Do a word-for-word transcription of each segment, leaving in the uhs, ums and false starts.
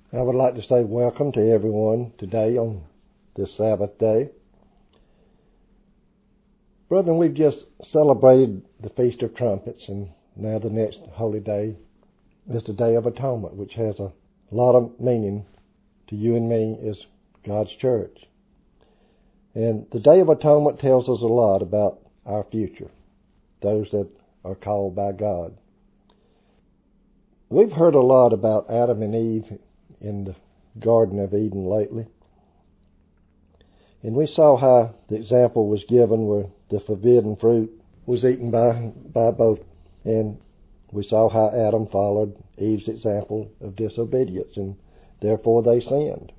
I would like to say welcome to everyone today on this Sabbath day. Brethren, we've just celebrated the Feast of Trumpets, and now the next holy day is the Day of Atonement, which has a lot of meaning to you and me as God's church. And the Day of Atonement tells us a lot about our future, those that are called by God. We've heard a lot about Adam and Eve in the Garden of Eden lately. And we saw how the example was given where the forbidden fruit was eaten by, by both. And we saw how Adam followed Eve's example of disobedience, and therefore they sinned.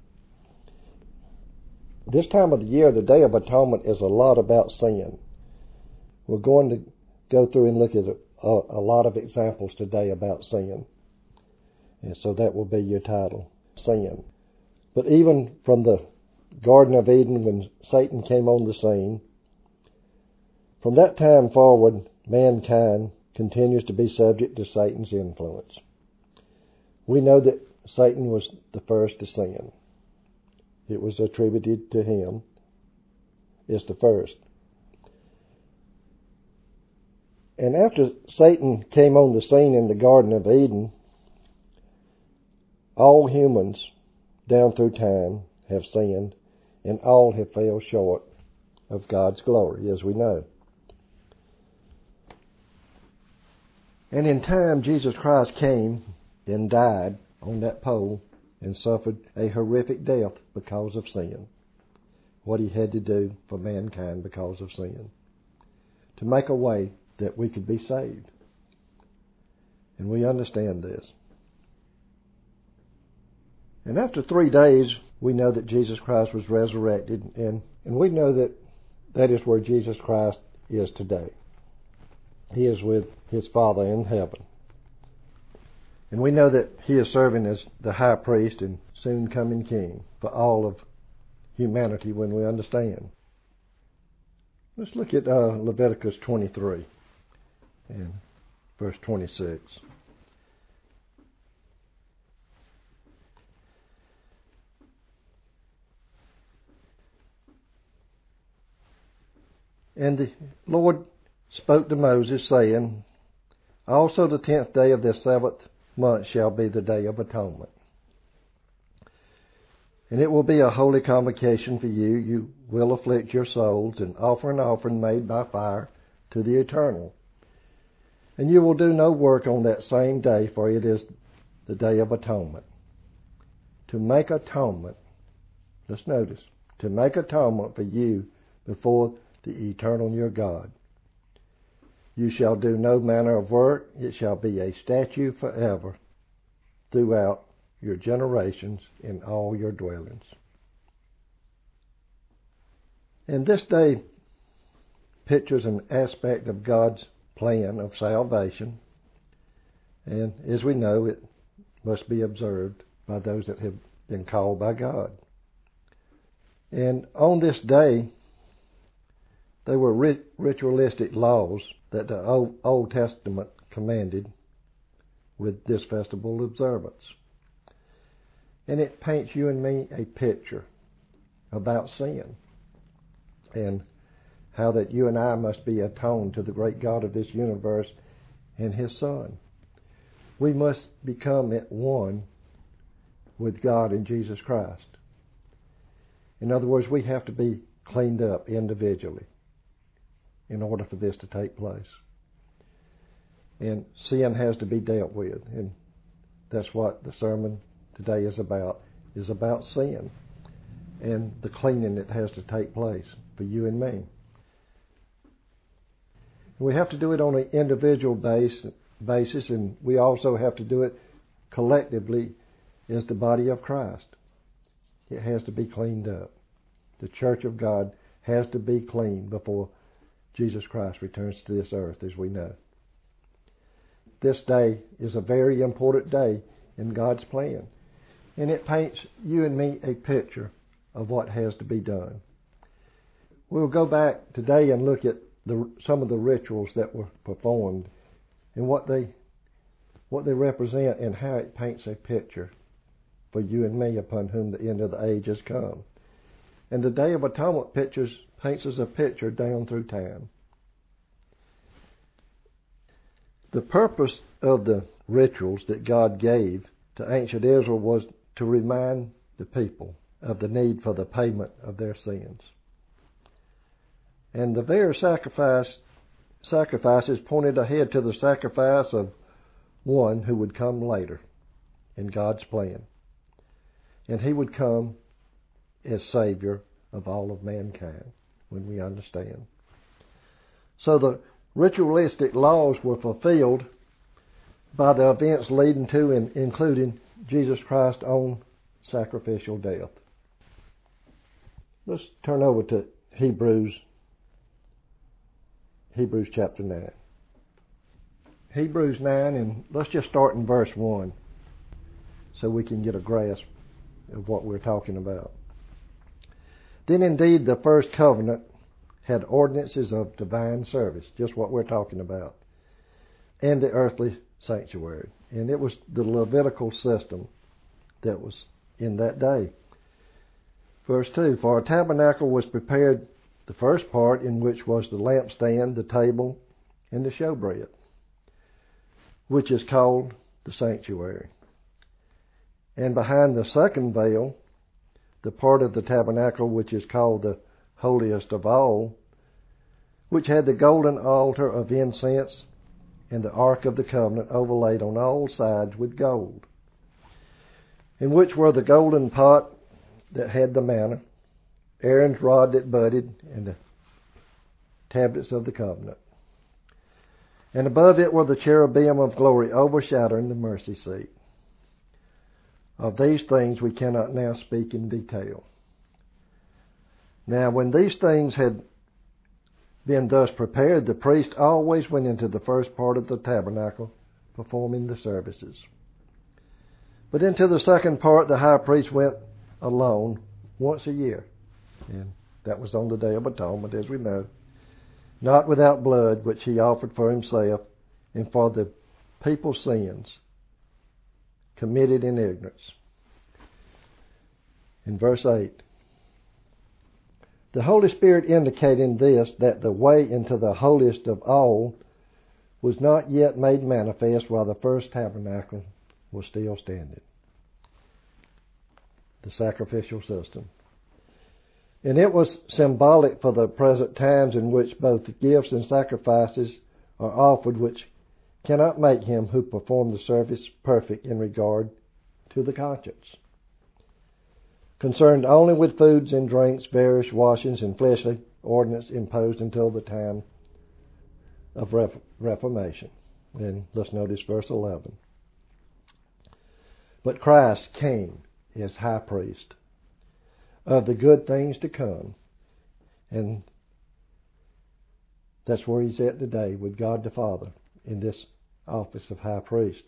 This time of the year, the Day of Atonement is a lot about sin. We're going to go through and look at a, a, a lot of examples today about sin. And so that will be your title, Sin. But even from the Garden of Eden, when Satan came on the scene, from that time forward, mankind continues to be subject to Satan's influence. We know that Satan was the first to sin. It was attributed to him as the first. And after Satan came on the scene in the Garden of Eden, all humans down through time have sinned, and all have fell short of God's glory, as we know. And in time, Jesus Christ came and died on that pole and suffered a horrific death because of sin. What he had to do for mankind because of sin. To make a way that we could be saved. And we understand this. And after three days, we know that Jesus Christ was resurrected, and, and we know that that is where Jesus Christ is today. He is with his Father in heaven. And we know that he is serving as the high priest and soon coming king for all of humanity when we understand. Let's look at uh, Leviticus twenty-three and verse twenty-six. And the Lord spoke to Moses, saying, Also the tenth day of this seventh month shall be the Day of Atonement. And it will be a holy convocation for you. You will afflict your souls and offer an offering made by fire to the Eternal. And you will do no work on that same day, for it is the Day of Atonement. To make atonement, let's notice, to make atonement for you before the Eternal your God. You shall do no manner of work. It shall be a statute forever throughout your generations in all your dwellings. And this day pictures an aspect of God's plan of salvation. And as we know, it must be observed by those that have been called by God. And on this day, there were rit- ritualistic laws that the Old, Old Testament commanded with this festival observance. And it paints you and me a picture about sin and how that you and I must be atoned to the great God of this universe and his Son. We must become at one with God in Jesus Christ. In other words, we have to be cleaned up individually in order for this to take place. And sin has to be dealt with. And that's what the sermon today is about, is about sin and the cleaning that has to take place for you and me. We have to do it on an individual base, basis, and we also have to do it collectively as the body of Christ. It has to be cleaned up. The church of God has to be clean before Jesus Christ returns to this earth, as we know. This day is a very important day in God's plan. And it paints you and me a picture of what has to be done. We'll go back today and look at the, some of the rituals that were performed and what they what they represent and how it paints a picture for you and me, upon whom the end of the age has come. And the Day of Atonement pictures, paints us a picture down through time. The purpose of the rituals that God gave to ancient Israel was to remind the people of the need for the payment of their sins. And the various sacrifice, sacrifices pointed ahead to the sacrifice of one who would come later in God's plan. And he would come as Savior of all of mankind, when we understand. So the ritualistic laws were fulfilled by the events leading to and including Jesus Christ's own sacrificial death. Let's turn over to Hebrews, Hebrews chapter nine. Hebrews nine, and let's just start in verse one so we can get a grasp of what we're talking about. Then indeed the first covenant had ordinances of divine service, just what we're talking about, and the earthly sanctuary. And it was the Levitical system that was in that day. Verse two, for a tabernacle was prepared, the first part, in which was the lampstand, the table, and the showbread, which is called the sanctuary. And behind the second veil, the part of the tabernacle which is called the holiest of all, which had the golden altar of incense and the ark of the covenant overlaid on all sides with gold, in which were the golden pot that had the manna, Aaron's rod that budded, and the tablets of the covenant. And above it were the cherubim of glory overshadowing the mercy seat. Of these things we cannot now speak in detail. Now, when these things had been thus prepared, the priest always went into the first part of the tabernacle, performing the services. But into the second part, the high priest went alone once a year. And that was on the Day of Atonement, as we know. Not without blood, which he offered for himself and for the people's sins committed in ignorance. In verse eight, the Holy Spirit indicating this, that the way into the holiest of all was not yet made manifest while the first tabernacle was still standing. The sacrificial system. And it was symbolic for the present times in which both gifts and sacrifices are offered, which cannot make him who performed the service perfect in regard to the conscience. Concerned only with foods and drinks, various washings, and fleshly ordinance imposed until the time of Reformation. And let's notice verse eleven. But Christ came as high priest of the good things to come. And that's where he's at today, with God the Father, in this office of high priest.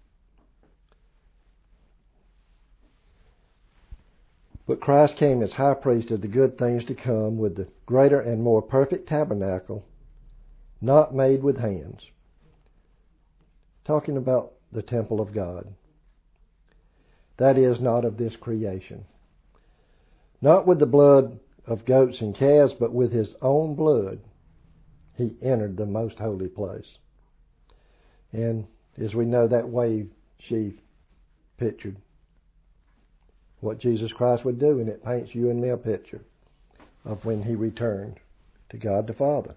But Christ came as high priest of the good things to come, with the greater and more perfect tabernacle, not made with hands. Talking about the temple of God. That is, not of this creation. Not with the blood of goats and calves, but with his own blood, he entered the most holy place. And as we know, that wave sheaf pictured what Jesus Christ would do, and it paints you and me a picture of when he returned to God the Father.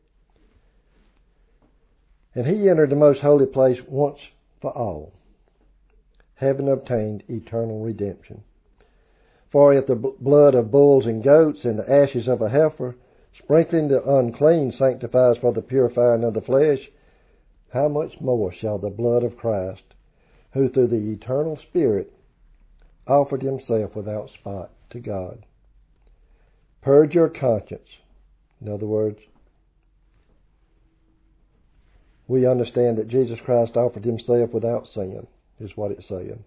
And he entered the most holy place once for all, having obtained eternal redemption. For if the blood of bulls and goats and the ashes of a heifer, sprinkling the unclean, sanctifies for the purifying of the flesh, how much more shall the blood of Christ, who through the eternal Spirit offered himself without spot to God, purge your conscience. In other words, we understand that Jesus Christ offered himself without sin, is what it's saying.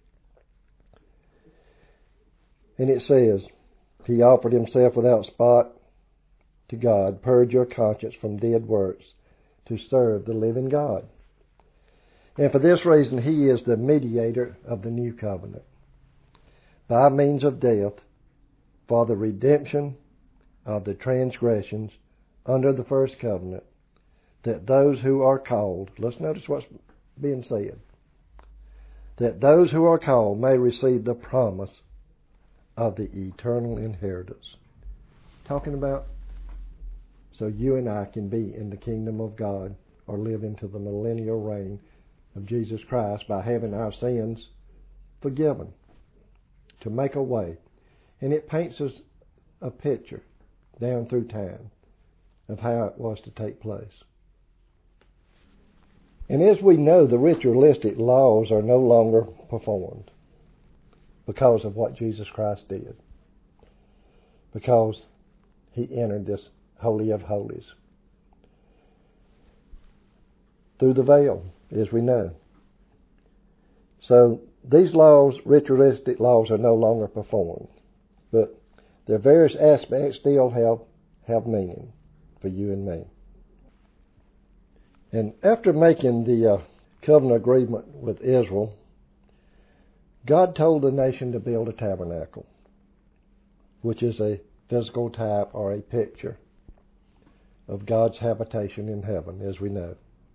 And it says, he offered himself without spot to God, purge your conscience from dead works, to serve the living God. And for this reason, he is the mediator of the new covenant. by means of death for the redemption of the transgressions under the first covenant, that those who are called, let's notice what's being said, that those who are called may receive the promise of the eternal inheritance. Talking about so you and I can be in the kingdom of God or live into the millennial reign of Jesus Christ by having our sins forgiven, to make a way. And it paints us a picture down through time of how it was to take place. And as we know, the ritualistic laws are no longer performed because of what Jesus Christ did. Because He entered this Holy of Holies through the veil, as we know. So these laws, ritualistic laws, are no longer performed. But their various aspects still have, have meaning for you and me. And after making the uh, covenant agreement with Israel, God told the nation to build a tabernacle, which is a physical type or a picture of God's habitation in heaven, as we know.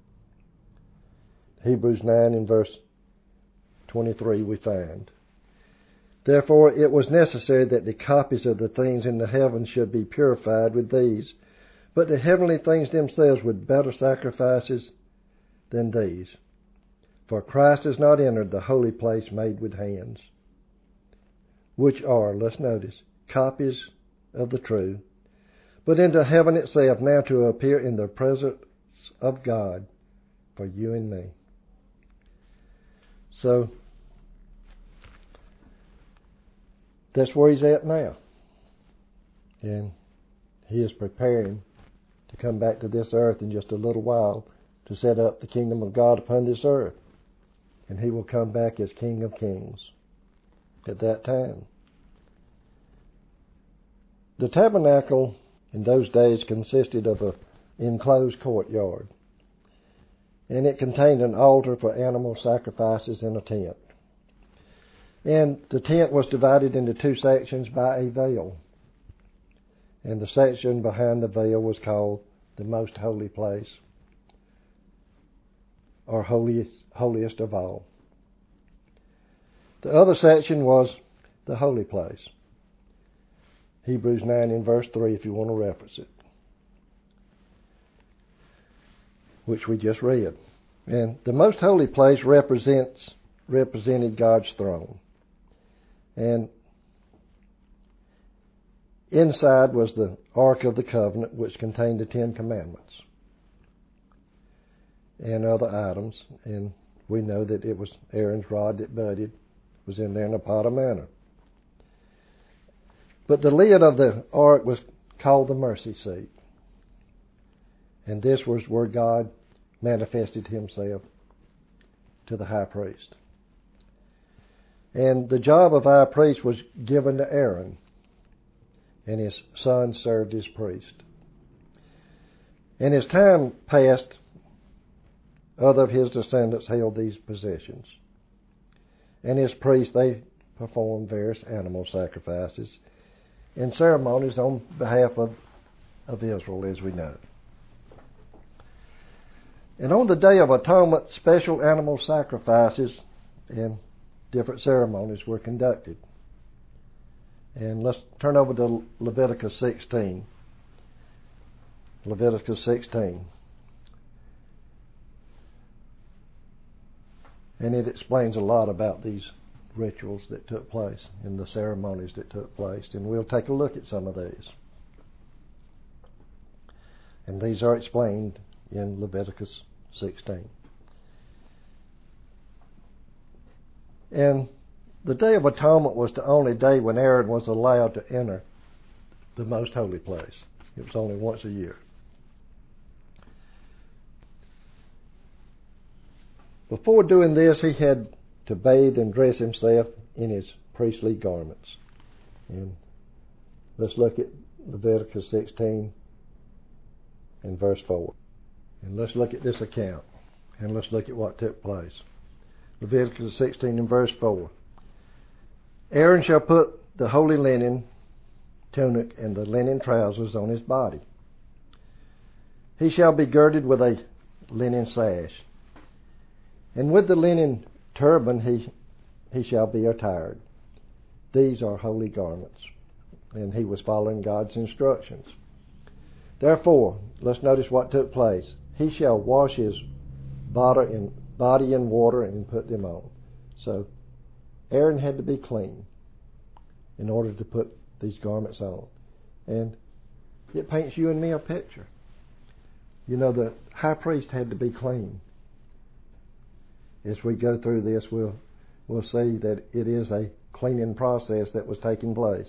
Hebrews nine in verse twenty-three we find, therefore it was necessary that the copies of the things in the heavens should be purified with these, but the heavenly things themselves with better sacrifices than these. For Christ has not entered the holy place made with hands, which are, let's notice, copies of the true, but into heaven itself, now to appear in the presence of God for you and me. So, that's where He's at now. And He is preparing to come back to this earth in just a little while to set up the kingdom of God upon this earth. And He will come back as King of Kings at that time. The tabernacle in those days consisted of an enclosed courtyard, and it contained an altar for animal sacrifices and a tent. And the tent was divided into two sections by a veil. And the section behind the veil was called the most holy place, or holiest, holiest of all. The other section was the holy place. Hebrews nine in verse three, if you want to reference it, which we just read. And the most holy place represents represented God's throne. And inside was the Ark of the Covenant, which contained the Ten Commandments and other items. And we know that it was Aaron's rod that budded, was in there in a pot of manna. But the lid of the ark was called the mercy seat. And this was where God manifested Himself to the high priest. And the job of high priest was given to Aaron, and his son served as priest. And as time passed, other of his descendants held these positions. And as priests, they performed various animal sacrifices and ceremonies on behalf of, of Israel, as we know. And on the Day of Atonement, special animal sacrifices and different ceremonies were conducted. And let's turn over to Leviticus sixteen. Leviticus sixteen. And it explains a lot about these rituals that took place and the ceremonies that took place. And we'll take a look at some of these. And these are explained in Leviticus sixteen. And the Day of Atonement was the only day when Aaron was allowed to enter the most holy place. It was only once a year. Before doing this, he had to bathe and dress himself in his priestly garments. And let's look at Leviticus sixteen and verse four. And let's look at this account. And let's look at what took place. Leviticus sixteen and verse four. Aaron shall put the holy linen tunic and the linen trousers on his body. He shall be girded with a linen sash, and with the linen turban he he shall be attired. These are holy garments. And he was following God's instructions. Therefore, let's notice what took place. He shall wash his body in, body in water and put them on. So, Aaron had to be clean in order to put these garments on. And it paints you and me a picture. You know, the high priest had to be clean. As we go through this, we'll, we'll see that it is a cleaning process that was taking place.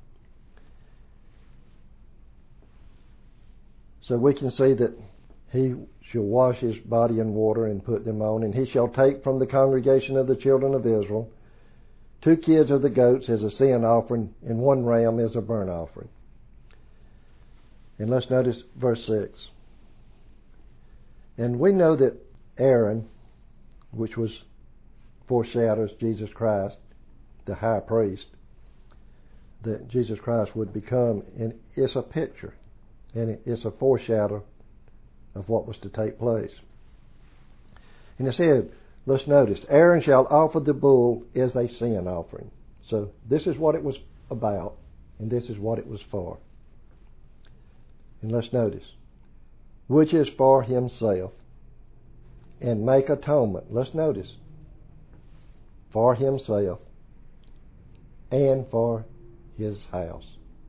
So we can see that he shall wash his body in water and put them on, and he shall take from the congregation of the children of Israel two kids of the goats as a sin offering, and one ram as a burnt offering. And let's notice verse six. And we know that Aaron, which was foreshadows Jesus Christ, the high priest, that Jesus Christ would become, and it's a picture, and it's a foreshadow of what was to take place. And it said, let's notice, Aaron shall offer the bull as a sin offering. So this is what it was about, and this is what it was for. And let's notice, which is for himself, and make atonement. Let's notice, for himself and for his house.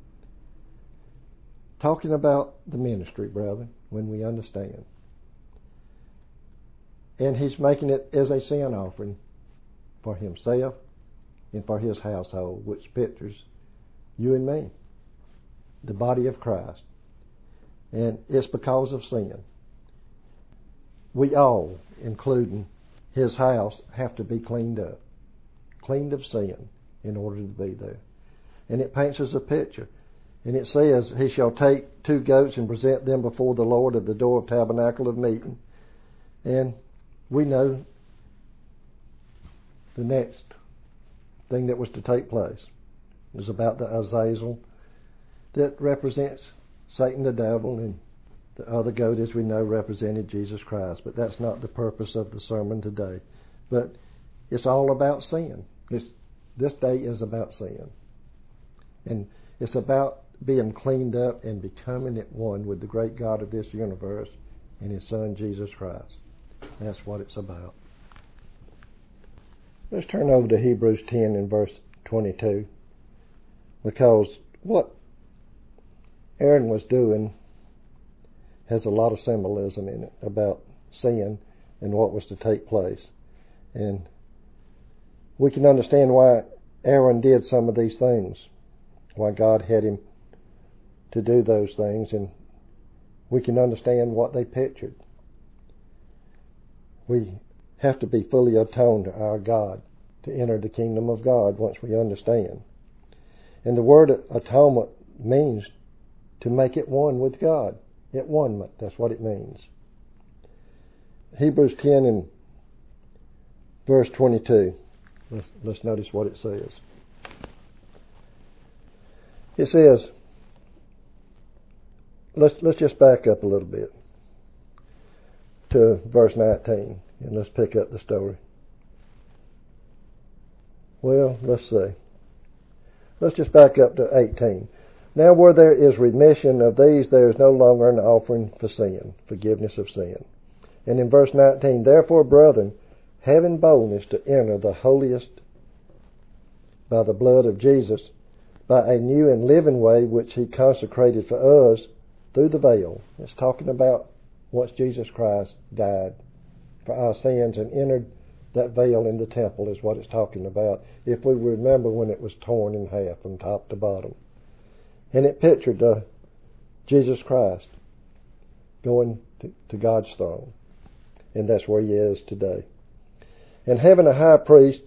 Talking about the ministry, brethren, when we understand. And he's making it as a sin offering for himself and for his household, which pictures you and me, the body of Christ. And it's because of sin. We all, including his house, have to be cleaned up, cleaned of sin in order to be there. And it paints us a picture. And it says, he shall take two goats and present them before the Lord at the door of tabernacle of meeting. And we know the next thing that was to take place was about the Azazel that represents Satan the devil, and the other goat, as we know, represented Jesus Christ. But that's not the purpose of the sermon today. But it's all about sin. It's, this day is about sin. And it's about being cleaned up and becoming at one with the great God of this universe and his Son, Jesus Christ. That's what it's about. Let's turn over to Hebrews ten and verse twenty-two. Because what Aaron was doing has a lot of symbolism in it about sin and what was to take place. And we can understand why Aaron did some of these things, why God had him to do those things, and we can understand what they pictured. We have to be fully atoned to our God to enter the kingdom of God once we understand. And the word atonement means to make it one with God. At one, that's what it means. Hebrews ten and verse twenty-two. Let's, let's notice what it says. It says, let's let's just back up a little bit to verse nineteen, and let's pick up the story. Well, let's see. Let's just back up to eighteen. Now where there is remission of these, there is no longer an offering for sin, forgiveness of sin. And in verse nineteen, therefore, brethren, having boldness to enter the holiest by the blood of Jesus, by a new and living way which he consecrated for us through the veil. It's talking about once Jesus Christ died for our sins and entered that veil in the temple is what it's talking about, if we remember when it was torn in half from top to bottom. And it pictured uh, Jesus Christ going to, to God's throne. And that's where he is today. And having a high priest,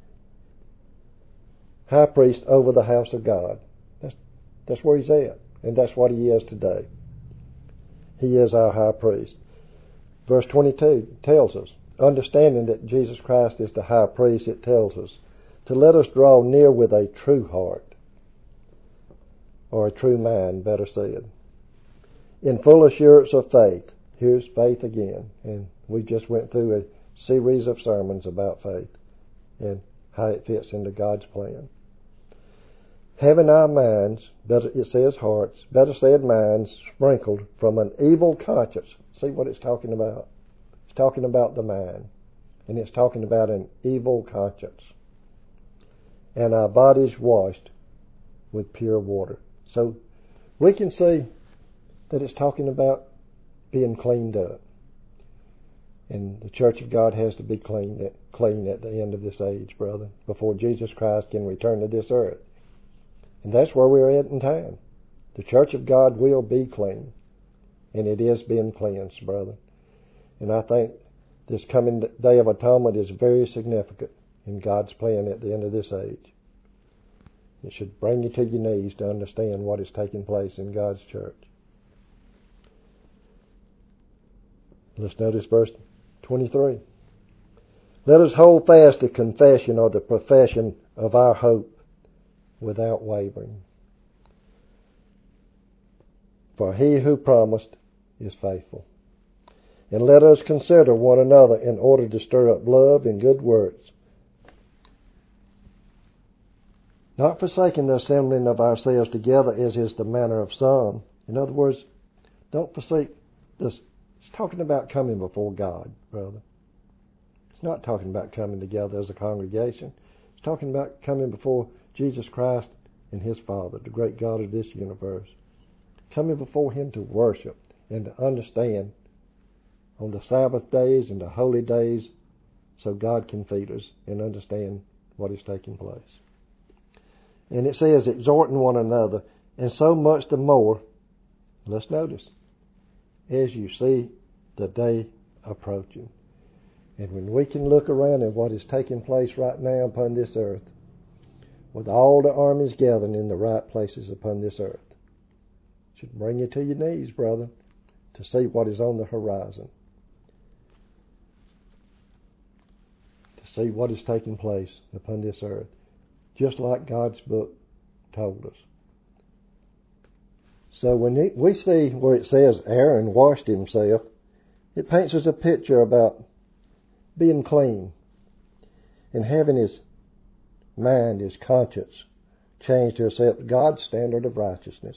high priest over the house of God. That's, that's where he's at. And that's what he is today. He is our high priest. Verse twenty-two tells us, understanding that Jesus Christ is the high priest, it tells us to let us draw near with a true heart, or a true mind, better said, in full assurance of faith. Here's faith again, and we just went through a series of sermons about faith and how it fits into God's plan. Having our minds, better it says hearts, better said minds, sprinkled from an evil conscience. See what it's talking about? It's talking about the mind, and it's talking about an evil conscience. And our bodies washed with pure water. So we can see that it's talking about being cleaned up. And the church of God has to be clean at, clean at the end of this age, brother, before Jesus Christ can return to this earth. And that's where we're at in time. The church of God will be clean. And it is being cleansed, brother. And I think this coming Day of Atonement is very significant in God's plan at the end of this age. It should bring you to your knees to understand what is taking place in God's church. Let's notice verse twenty-three. Let us hold fast the confession or the profession of our hope without wavering. For he who promised is faithful. And let us consider one another in order to stir up love and good works, not forsaking the assembling of ourselves together as is the manner of some. In other words, don't forsake this. It's talking about coming before God, brother. It's not talking about coming together as a congregation. It's talking about coming before Jesus Christ and His Father, the great God of this universe. Coming before Him to worship and to understand on the Sabbath days and the holy days so God can feed us and understand what is taking place. And it says, exhorting one another, and so much the more, let's notice, as you see the day approaching. And when we can look around at what is taking place right now upon this earth, with all the armies gathering in the right places upon this earth, it should bring you to your knees, brother, to see what is on the horizon. To see what is taking place upon this earth. Just like God's book told us. So when we see where it says Aaron washed himself, it paints us a picture about being clean and having his mind, his conscience changed to accept God's standard of righteousness.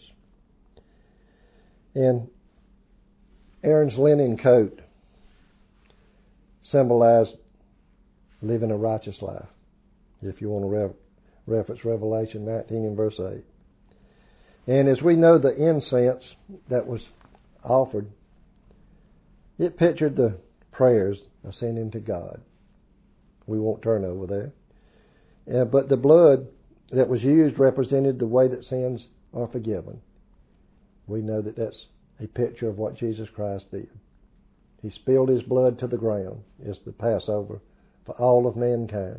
And Aaron's linen coat symbolized living a righteous life, if you want to rev- reference Revelation nineteen and verse eight. And as we know, the incense that was offered, it pictured the prayers ascending to God. We won't turn over there. Uh, but the blood that was used represented the way that sins are forgiven. We know that that's a picture of what Jesus Christ did. He spilled His blood to the ground as the Passover for all of mankind.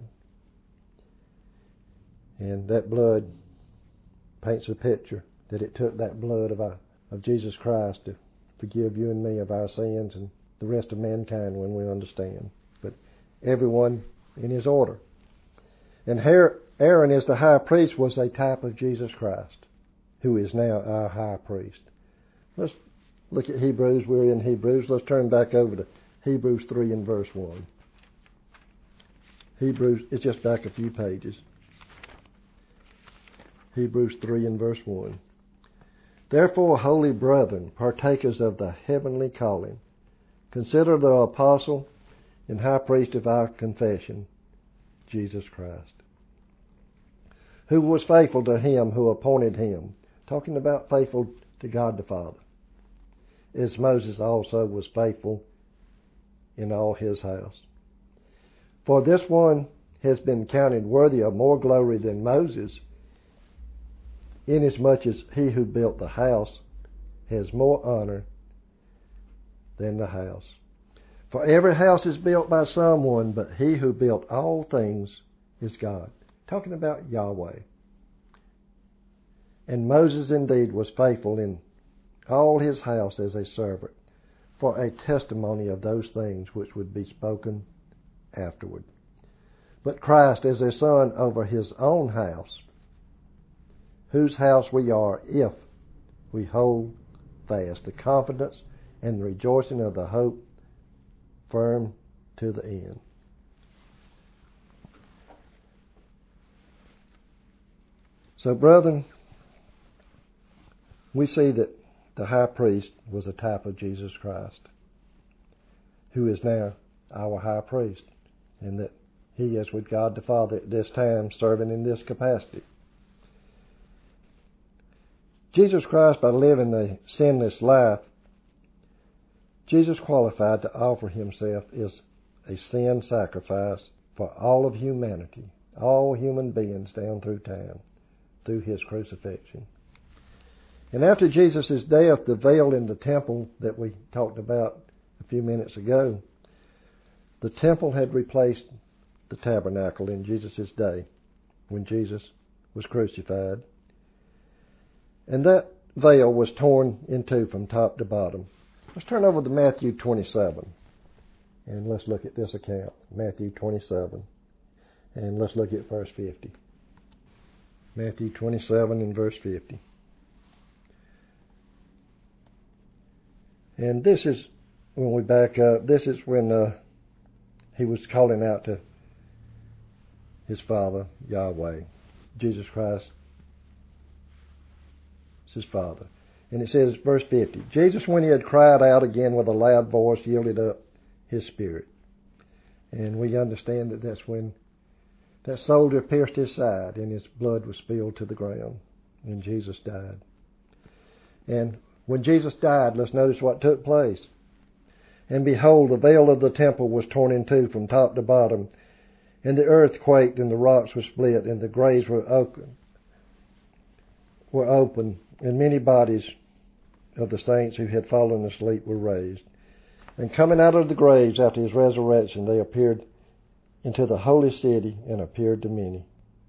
And that blood paints a picture that it took that blood of, our, of Jesus Christ to forgive you and me of our sins and the rest of mankind when we understand. But everyone in his order. And Aaron, as the high priest, was a type of Jesus Christ, who is now our high priest. Let's look at Hebrews. We're in Hebrews. Let's turn back over to Hebrews three and verse one. Hebrews, it's just back a few pages. Hebrews three and verse one. Therefore, holy brethren, partakers of the heavenly calling, consider the apostle and high priest of our confession, Jesus Christ, who was faithful to Him who appointed Him, talking about faithful to God the Father, as Moses also was faithful in all his house. For this one has been counted worthy of more glory than Moses, inasmuch as he who built the house has more honor than the house. For every house is built by someone, but He who built all things is God. Talking about Yahweh. And Moses indeed was faithful in all his house as a servant, for a testimony of those things which would be spoken afterward. but Christ as their Son over His own house, whose house we are if we hold fast the confidence and the rejoicing of the hope firm to the end. So, brethren, we see that the high priest was a type of Jesus Christ, who is now our high priest, and that he is with God the Father at this time, serving in this capacity. Jesus Christ, by living a sinless life, Jesus qualified to offer himself as a sin sacrifice for all of humanity, all human beings down through time, through his crucifixion. And after Jesus' death, the veil in the temple that we talked about a few minutes ago, the temple had replaced the tabernacle in Jesus' day when Jesus was crucified. And that veil was torn in two from top to bottom. Let's turn over to Matthew twenty-seven, and let's look at this account. Matthew twenty-seven, and let's look at verse fifty. Matthew twenty-seven and verse fifty. And this is, when we back up, this is when uh, he was calling out to his Father, Yahweh. Jesus Christ is his Father. And it says, verse fifty, Jesus, when he had cried out again with a loud voice, yielded up his spirit. And we understand that that's when that soldier pierced his side and his blood was spilled to the ground, and Jesus died. And when Jesus died, let's notice what took place. And behold, the veil of the temple was torn in two from top to bottom, and the earth quaked, and the rocks were split, and the graves were open, were open, and many bodies of the saints who had fallen asleep were raised. And coming out of the graves after his resurrection, they appeared into the holy city and appeared to many.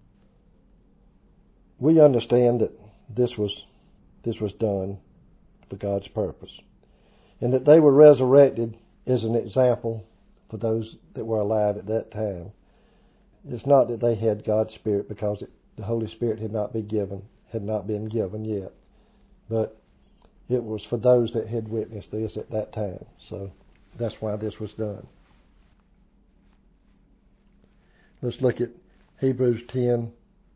We understand that this was this was done for God's purpose, and that they were resurrected is an example for those that were alive at that time. It's not that they had God's Spirit, because it, the Holy Spirit had not been given, had not been given yet, but it was for those that had witnessed this at that time. So that's why this was done. Let's look at Hebrews ten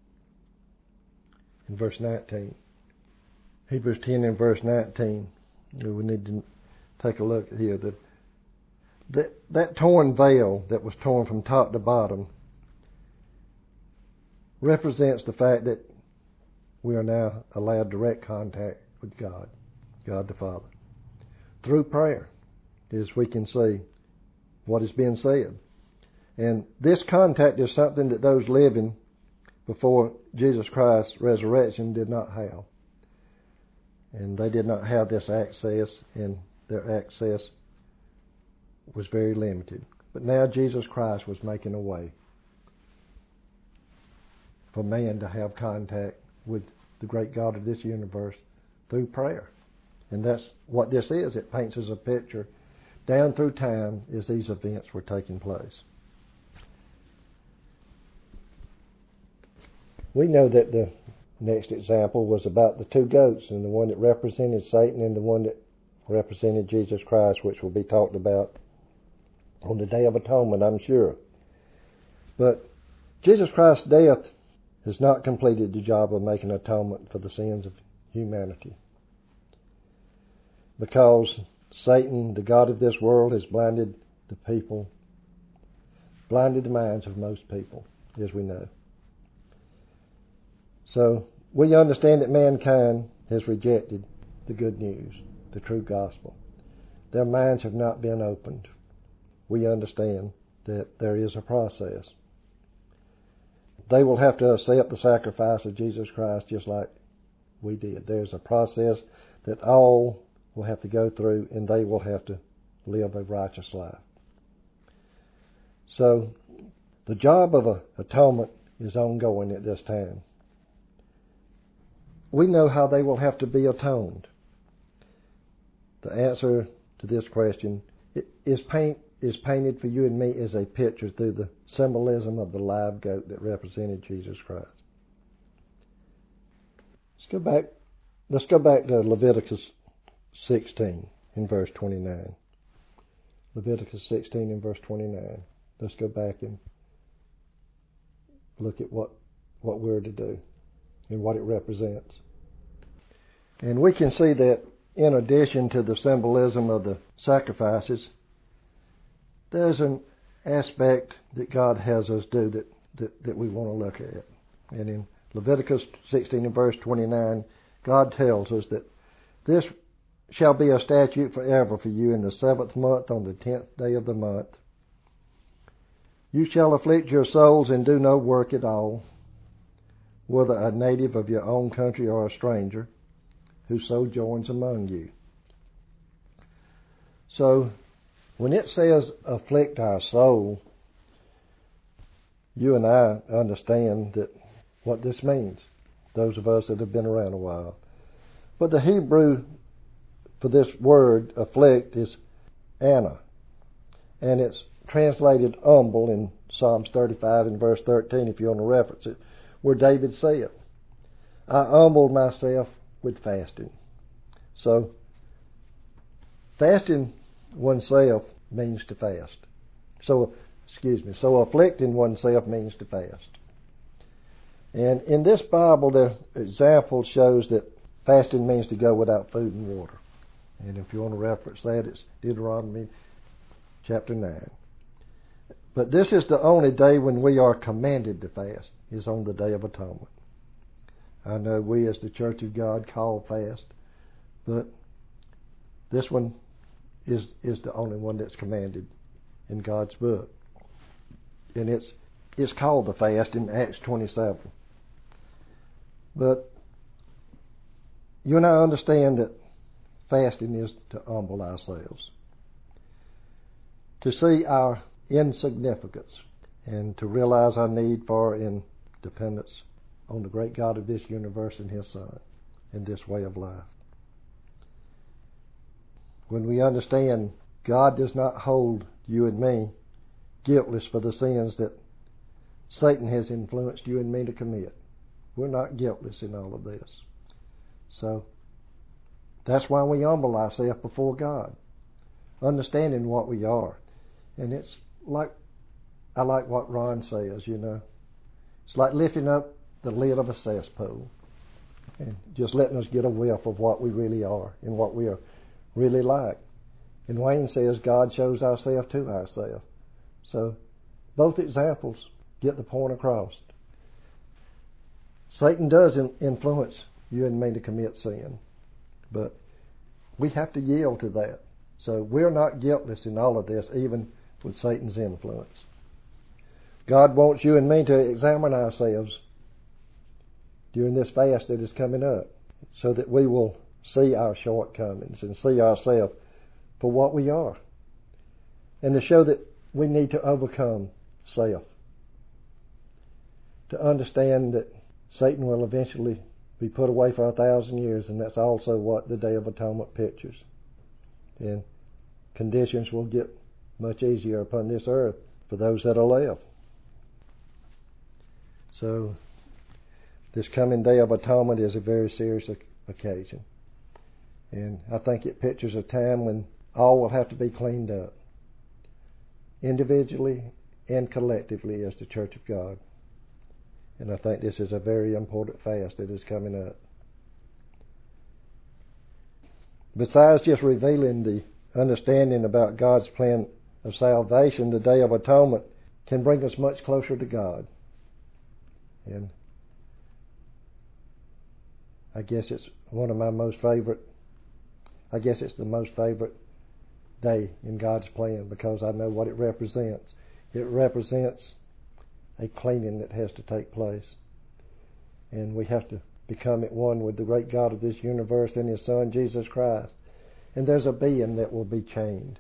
and verse nineteen. Hebrews ten and verse nineteen. We need to take a look here. That, that, that torn veil that was torn from top to bottom represents the fact that we are now allowed direct contact with God, God the Father, through prayer, as we can see what is being said. And this contact is something that those living before Jesus Christ's resurrection did not have. And they did not have this access, and their access was very limited. But now Jesus Christ was making a way for man to have contact with the great God of this universe through prayer. And that's what this is. It paints us a picture down through time as these events were taking place. We know that the next example was about the two goats, and the one that represented Satan and the one that represented Jesus Christ, which will be talked about on the Day of Atonement, I'm sure. But Jesus Christ's death has not completed the job of making atonement for the sins of humanity, because Satan, the god of this world, has blinded the people, blinded the minds of most people, as we know. So we understand that mankind has rejected the good news, the true gospel. Their minds have not been opened. We understand that there is a process. They will have to accept the sacrifice of Jesus Christ just like we did. There's a process that all will have to go through, and they will have to live a righteous life. So the job of atonement is ongoing at this time. We know how they will have to be atoned. The answer to this question is paint is painted for you and me as a picture through the symbolism of the live goat that represented Jesus Christ. Let's go back. Let's go back to Leviticus sixteen in verse twenty-nine. Leviticus sixteen in verse twenty-nine. Let's go back and look at what, what we're to do and what it represents. And we can see that in addition to the symbolism of the sacrifices, there's an aspect that God has us do that, that, that we want to look at. And in Leviticus sixteen and verse twenty-nine, God tells us that this shall be a statute forever for you in the seventh month on the tenth day of the month. You shall afflict your souls and do no work at all, whether a native of your own country or a stranger who sojourns among you. So, when it says afflict our soul, you and I understand that what this means, those of us that have been around a while. But the Hebrew for this word afflict is anna, and it's translated humble in Psalms thirty-five and verse thirteen, if you want to reference it, where David said, I humbled myself with fasting. So, fasting oneself means to fast. So, excuse me, so afflicting oneself means to fast. And in this Bible, the example shows that fasting means to go without food and water. And if you want to reference that, it's Deuteronomy chapter nine. But this is the only day when we are commanded to fast, is on the Day of Atonement. I know we as the Church of God call fast, but this one is is the only one that's commanded in God's book. And it's it's called the fast in Acts twenty-seven. But you and I understand that fasting is to humble ourselves, to see our insignificance, and to realize our need for independence on the great God of this universe and His Son in this way of life. When we understand God does not hold you and me guiltless for the sins that Satan has influenced you and me to commit. We're not guiltless in all of this. So that's why we humble ourselves before God, understanding what we are. And it's like, I like what Ron says, you know. It's like lifting up the lid of a cesspool and just letting us get a whiff of what we really are and what we are really like. And Wayne says God shows ourselves to ourselves. So both examples get the point across. Satan does influence you and me to commit sin, but we have to yield to that. So we're not guiltless in all of this, even with Satan's influence. God wants you and me to examine ourselves during this fast that is coming up, so that we will see our shortcomings and see ourselves for what we are, and to show that we need to overcome self, to understand that Satan will eventually be put away for a thousand years, and that's also what the Day of Atonement pictures. And conditions will get much easier upon this earth for those that are left. So this coming Day of Atonement is a very serious occasion. And I think it pictures a time when all will have to be cleaned up, individually and collectively as the Church of God. And I think this is a very important fast that is coming up. Besides just revealing the understanding about God's plan of salvation, the Day of Atonement can bring us much closer to God. And I guess it's one of my most favorite, I guess it's the most favorite day in God's plan, because I know what it represents. It represents a cleaning that has to take place. And we have to become at one with the great God of this universe and His Son, Jesus Christ. And there's a being that will be chained,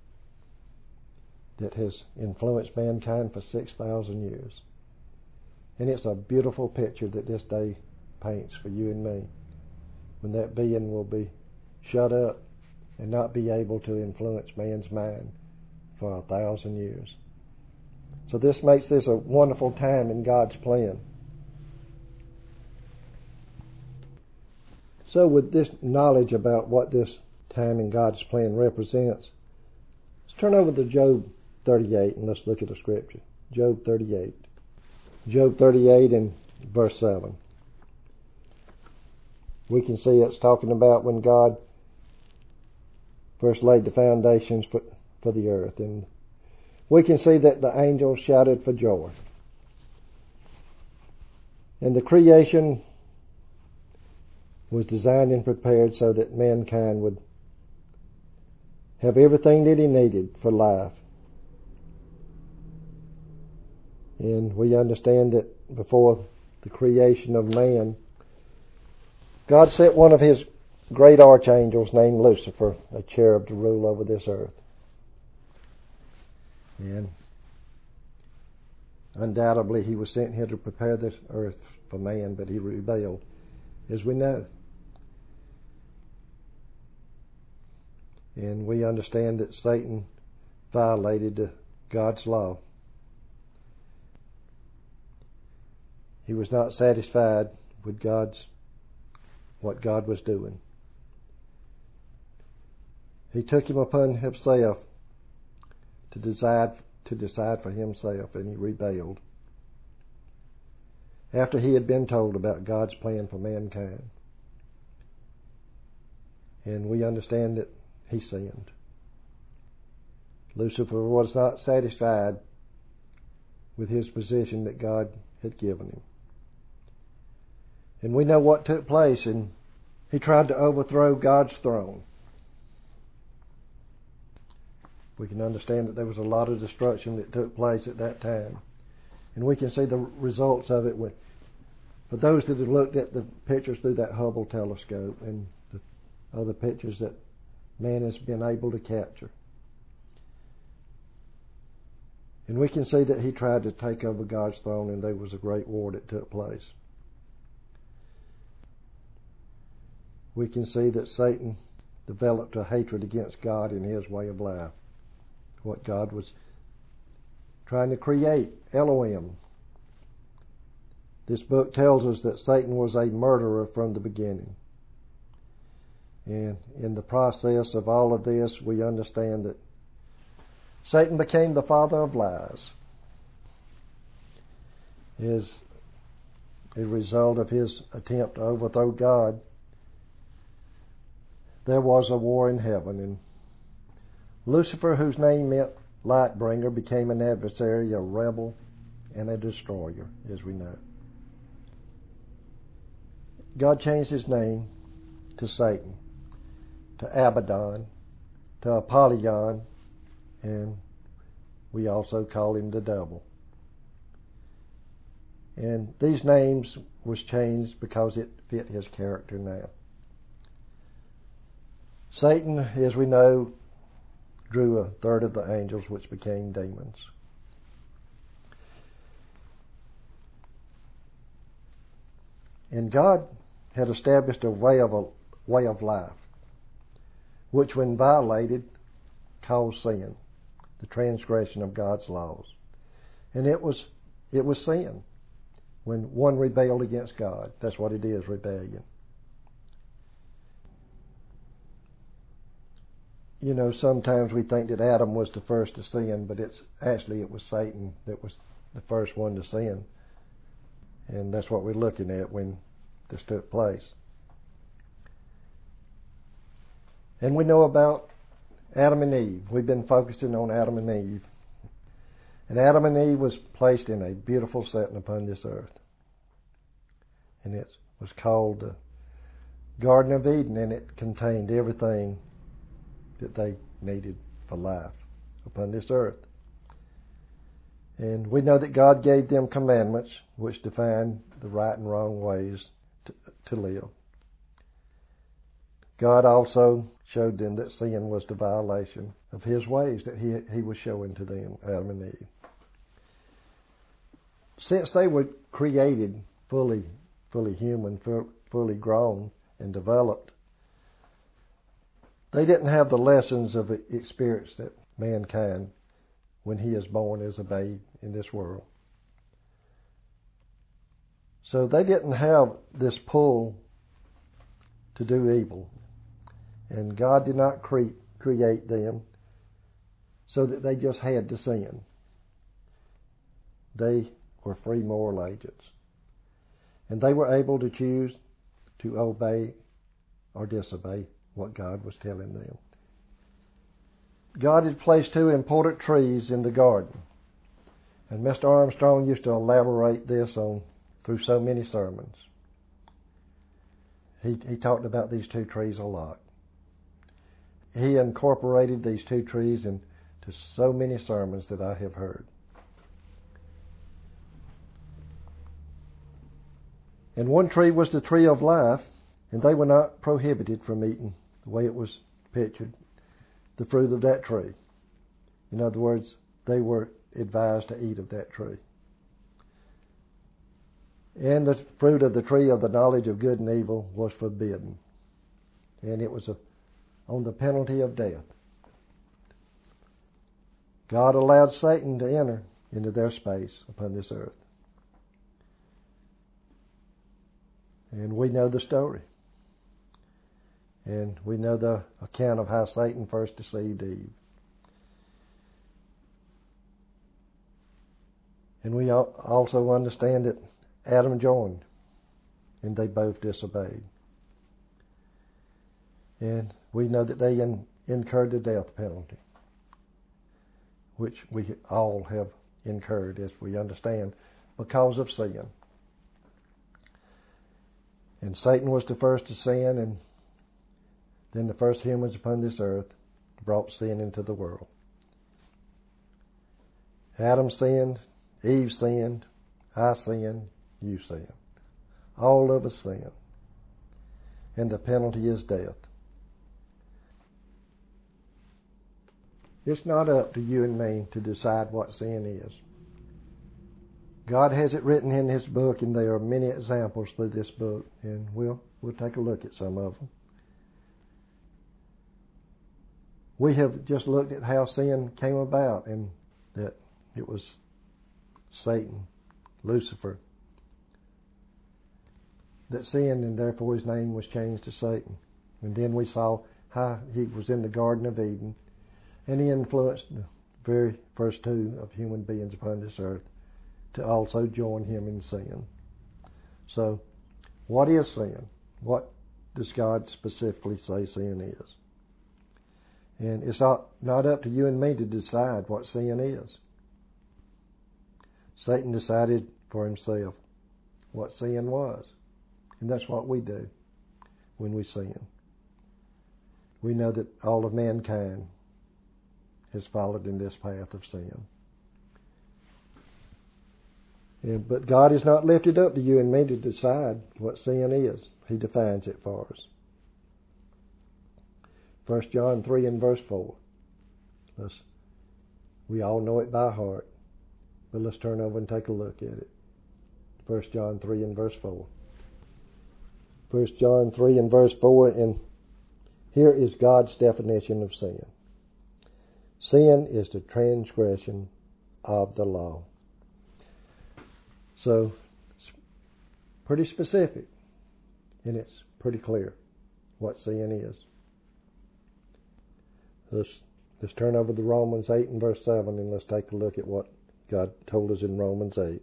that has influenced mankind for six thousand years. And it's a beautiful picture that this day paints for you and me, when that being will be shut up and not be able to influence man's mind for a thousand years. So this makes this a wonderful time in God's plan. So with this knowledge about what this time in God's plan represents, let's turn over to Job thirty-eight and let's look at the scripture. Job thirty-eight. Job thirty-eight and verse seven. We can see it's talking about when God first laid the foundations for, for the earth. And we can see that the angels shouted for joy. And the creation was designed and prepared so that mankind would have everything that he needed for life. And we understand that before the creation of man, God sent one of his great archangels named Lucifer, a cherub, to rule over this earth. And undoubtedly he was sent here to prepare this earth for man, but he rebelled, as we know. And we understand that Satan violated God's law. He was not satisfied with God's what God was doing. He took him upon himself to decide to decide for himself, and he rebelled after he had been told about God's plan for mankind. And we understand that he sinned. Lucifer was not satisfied with his position that God had given him. And we know what took place, and he tried to overthrow God's throne. We can understand that there was a lot of destruction that took place at that time. And we can see the results of it with, for those that have looked at the pictures through that Hubble telescope and the other pictures that man has been able to capture. And we can see that he tried to take over God's throne, and there was a great war that took place. We can see that Satan developed a hatred against God in his way of life. What God was trying to create, Elohim. This book tells us that Satan was a murderer from the beginning. And in the process of all of this, we understand that Satan became the father of lies. As a result of his attempt to overthrow God, there was a war in heaven, and Lucifer, whose name meant light bringer, became an adversary, a rebel, and a destroyer, as we know. God changed his name to Satan, to Abaddon, to Apollyon, and we also call him the devil. And these names was changed because it fit his character now. Satan, as we know, drew a third of the angels, which became demons. And God had established a way of a way of life, which, when violated, caused sin, the transgression of God's laws. And it was it was sin when one rebelled against God. That's what it is, rebellion. You know, sometimes we think that Adam was the first to sin, but it's actually it was Satan that was the first one to sin. And that's what we're looking at when this took place. And we know about Adam and Eve. We've been focusing on Adam and Eve. And Adam and Eve was placed in a beautiful setting upon this earth. And it was called the Garden of Eden, and it contained everything that they needed for life upon this earth. And we know that God gave them commandments which defined the right and wrong ways to, to live. God also showed them that sin was the violation of his ways that he, he was showing to them, Adam and Eve. Since they were created fully, fully human, fully grown and developed, they didn't have the lessons of experience that mankind when he is born as a babe in this world. So they didn't have this pull to do evil. And God did not cre- create them so that they just had to sin. They were free moral agents. And they were able to choose to obey or disobey what God was telling them. God had placed two important trees in the garden. And Mister Armstrong used to elaborate this on through so many sermons. He, he talked about these two trees a lot. He incorporated these two trees into so many sermons that I have heard. And one tree was the tree of life, and they were not prohibited from eating the way it was pictured, the fruit of that tree. In other words, they were advised to eat of that tree. And the fruit of the tree of the knowledge of good and evil was forbidden. And it was a, on the penalty of death. God allowed Satan to enter into their space upon this earth. And we know the story. And we know the account of how Satan first deceived Eve. And we also understand that Adam joined, and they both disobeyed. And we know that they in, incurred the death penalty, which we all have incurred, as we understand, because of sin. And Satan was the first to sin, and then the first humans upon this earth brought sin into the world. Adam sinned, Eve sinned, I sinned, you sinned. All of us sin. And the penalty is death. It's not up to you and me to decide what sin is. God has it written in His book, and there are many examples through this book, and we'll we'll take a look at some of them. We have just looked at how sin came about, and that it was Satan, Lucifer, that sinned, and therefore his name was changed to Satan. And then we saw how he was in the Garden of Eden, and he influenced the very first two of human beings upon this earth to also join him in sin. So, what is sin? What does God specifically say sin is? And it's not, not up to you and me to decide what sin is. Satan decided for himself what sin was. And that's what we do when we sin. We know that all of mankind has followed in this path of sin. And, but God has not left it up to you and me to decide what sin is. He defines it for us. First John three and verse four. Let's, we all know it by heart, but let's turn over and take a look at it. First John three and verse four. First John three and verse four, and here is God's definition of sin. Sin is the transgression of the law. So, it's pretty specific, and it's pretty clear what sin is. Let's, let's turn over to Romans eight and verse seven, and let's take a look at what God told us in Romans eight.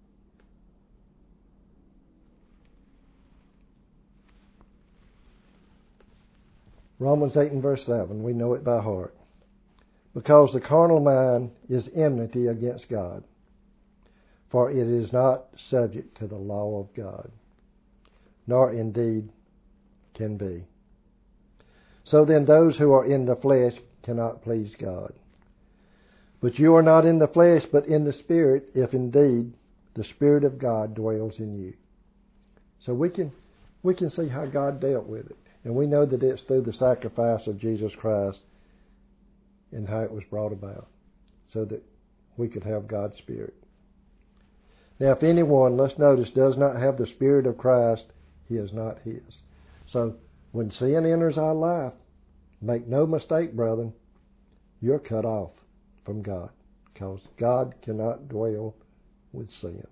Romans eight and verse seven, we know it by heart. Because the carnal mind is enmity against God, for it is not subject to the law of God, nor indeed can be. So then those who are in the flesh cannot please God. But you are not in the flesh, but in the Spirit, if indeed the Spirit of God dwells in you. So we can we can see how God dealt with it. And we know that it's through the sacrifice of Jesus Christ and how it was brought about, so that we could have God's Spirit. Now, if anyone, let's notice, does not have the Spirit of Christ, he is not His. So, when sin enters our life, make no mistake, brethren, you're cut off from God because God cannot dwell with sin.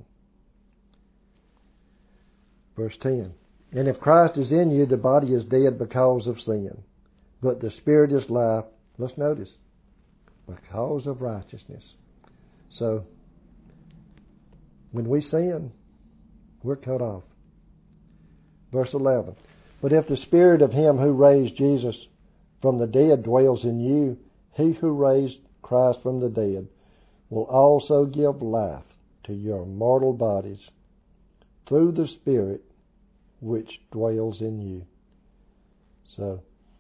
Verse ten. And if Christ is in you, the body is dead because of sin, but the Spirit is life. Let's notice, because of righteousness. So, when we sin, we're cut off. Verse eleven. But if the Spirit of Him who raised Jesus from the dead dwells in you, He who raised Christ from the dead will also give life to your mortal bodies through the Spirit which dwells in you. So,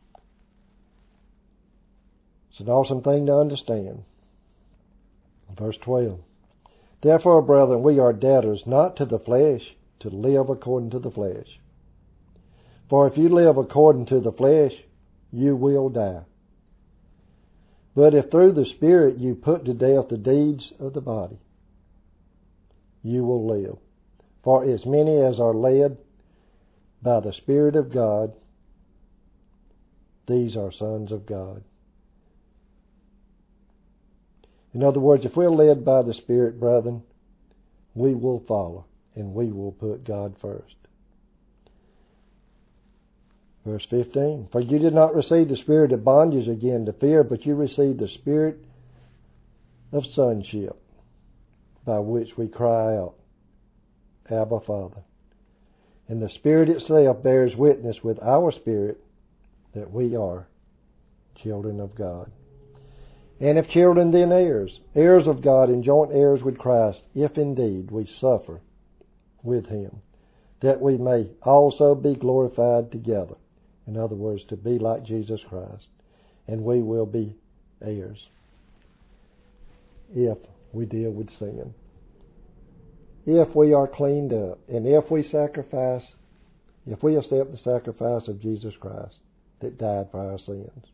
it's an awesome thing to understand. Verse twelve. Therefore, brethren, we are debtors not to the flesh to live according to the flesh. For if you live according to the flesh, you will die. But if through the Spirit you put to death the deeds of the body, you will live. For as many as are led by the Spirit of God, these are sons of God. In other words, if we're led by the Spirit, brethren, we will follow and we will put God first. Verse fifteen. For you did not receive the spirit of bondage again to fear, but you received the Spirit of sonship, by which we cry out, Abba, Father. And the Spirit itself bears witness with our spirit that we are children of God. And if children, then heirs, heirs of God and joint heirs with Christ, if indeed we suffer with Him, that we may also be glorified together. In other words, to be like Jesus Christ. And we will be heirs if we deal with sin. If we are cleaned up, and if we sacrifice, if we accept the sacrifice of Jesus Christ that died for our sins.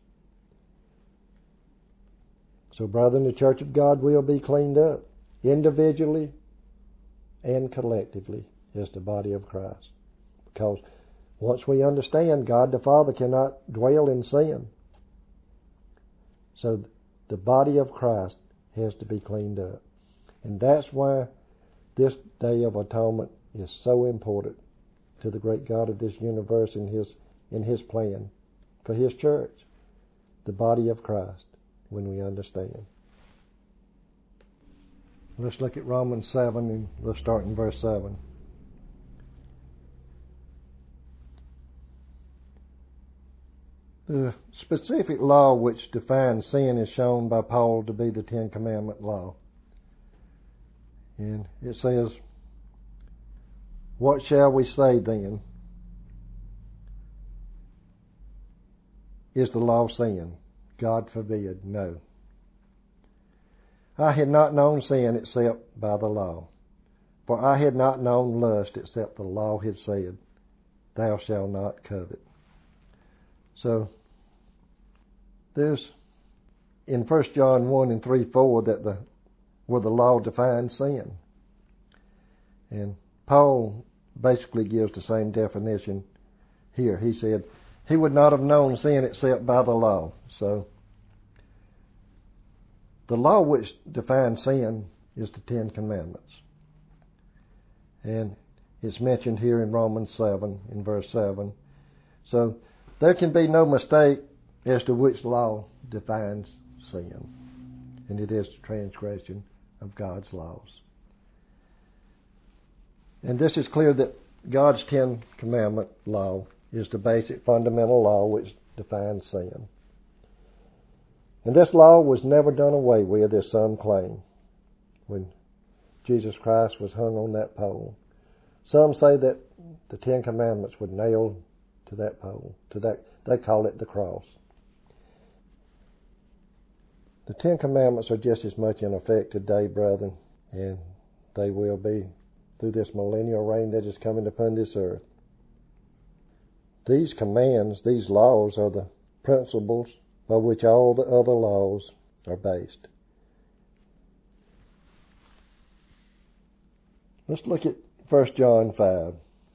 So, brethren, the church of God will be cleaned up individually and collectively as the body of Christ. Because once we understand God the Father cannot dwell in sin, so the body of Christ has to be cleaned up. And that's why this Day of Atonement is so important to the great God of this universe in His, in His plan for His church, the body of Christ, when we understand. Let's look at Romans seven, and let's start in verse seven. The specific law which defines sin is shown by Paul to be the Ten Commandment law. And it says, what shall we say then? Is the law sin? God forbid, no. I had not known sin except by the law. For I had not known lust except the law had said, thou shalt not covet. So, there's in First John one and three, four that the where the law defines sin. And Paul basically gives the same definition here. He said he would not have known sin except by the law. So the law which defines sin is the Ten Commandments. And it's mentioned here in Romans seven, in verse seven. So there can be no mistake as to which law defines sin. And it is the transgression of God's laws. And this is clear that God's Ten Commandment law is the basic fundamental law which defines sin. And this law was never done away with, as some claim, when Jesus Christ was hung on that pole. Some say that the Ten Commandments were nailed to that pole, to that, they call it the cross. The Ten Commandments are just as much in effect today, brethren, and they will be through this millennial reign that is coming upon this earth. These commands, these laws, are the principles by which all the other laws are based. Let's look at First John five.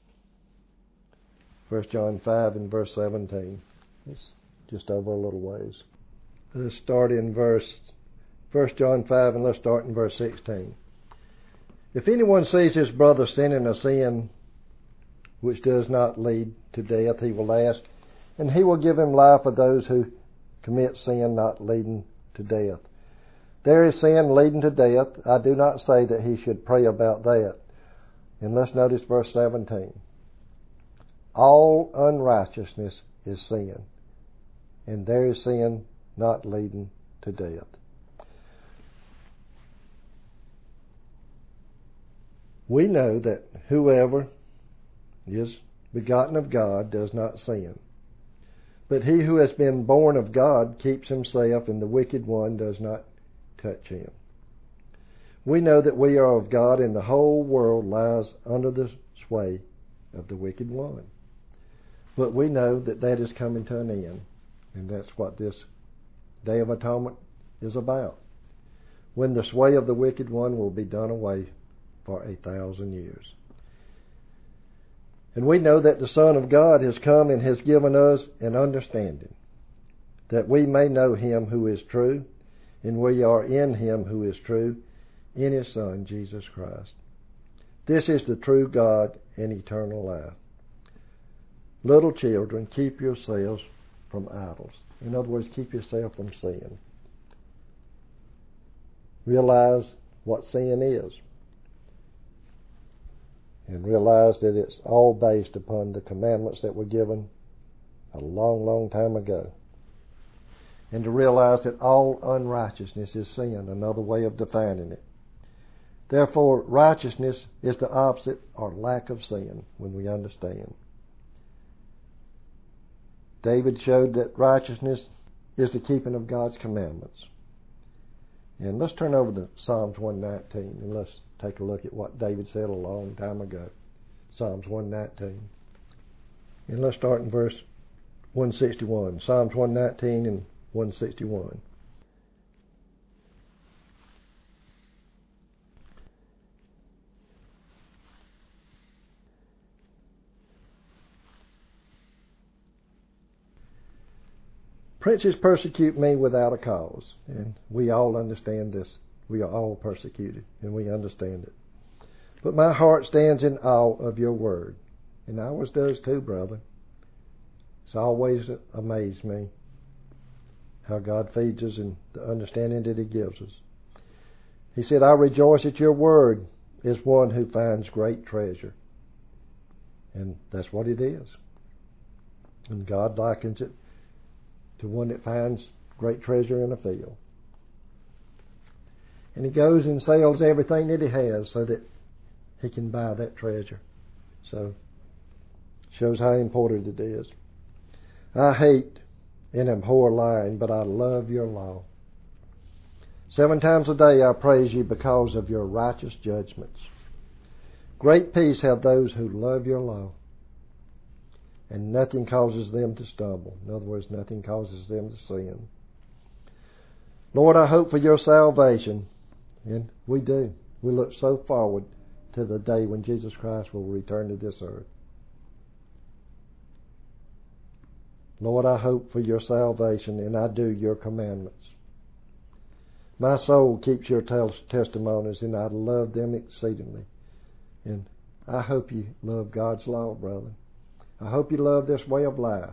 First John five and verse seventeen. It's just over a little ways. Let's start in verse First John five, and let's start in verse sixteen. If anyone sees his brother sinning a sin which does not lead to death, he will ask, and he will give him life of those who commit sin not leading to death. There is sin leading to death. I do not say that he should pray about that. And let's notice verse seventeen. All unrighteousness is sin, and there is sin not leading to death. We know that whoever is begotten of God does not sin. But he who has been born of God keeps himself, and the wicked one does not touch him. We know that we are of God, and the whole world lies under the sway of the wicked one. But we know that that is coming to an end, and that's what this Day of Atonement is about. When the sway of the wicked one will be done away for a thousand years. And we know that the Son of God has come and has given us an understanding, that we may know Him who is true, and we are in Him who is true, in His Son, Jesus Christ. This is the true God and eternal life. Little children, keep yourselves from idols. In other words, keep yourself from sin. Realize what sin is. And realize that it's all based upon the commandments that were given a long, long time ago. And to realize that all unrighteousness is sin, another way of defining it. Therefore, righteousness is the opposite or lack of sin when we understand. David showed that righteousness is the keeping of God's commandments. And let's turn over to Psalms one nineteen and let's take a look at what David said a long time ago. Psalms one nineteen. And let's start in verse one sixty-one. Psalms one nineteen and one sixty-one. Princes persecute me without a cause, and we all understand this. We are all persecuted, and we understand it. But my heart stands in awe of your word, and ours does too, brother. It's always amazed me how God feeds us and the understanding that He gives us. He said, I rejoice at your word as one who finds great treasure. And that's what it is. And God likens it to one that finds great treasure in a field. And he goes and sells everything that he has so that he can buy that treasure. So, shows how important it is. I hate and abhor lying, but I love your law. Seven times a day I praise you because of your righteous judgments. Great peace have those who love your law, and nothing causes them to stumble. In other words, nothing causes them to sin. Lord, I hope for your salvation, and we do. We look so forward to the day when Jesus Christ will return to this earth. Lord, I hope for your salvation, and I do your commandments. My soul keeps your testimonies, and I love them exceedingly. And I hope you love God's law, brother. I hope you love this way of life.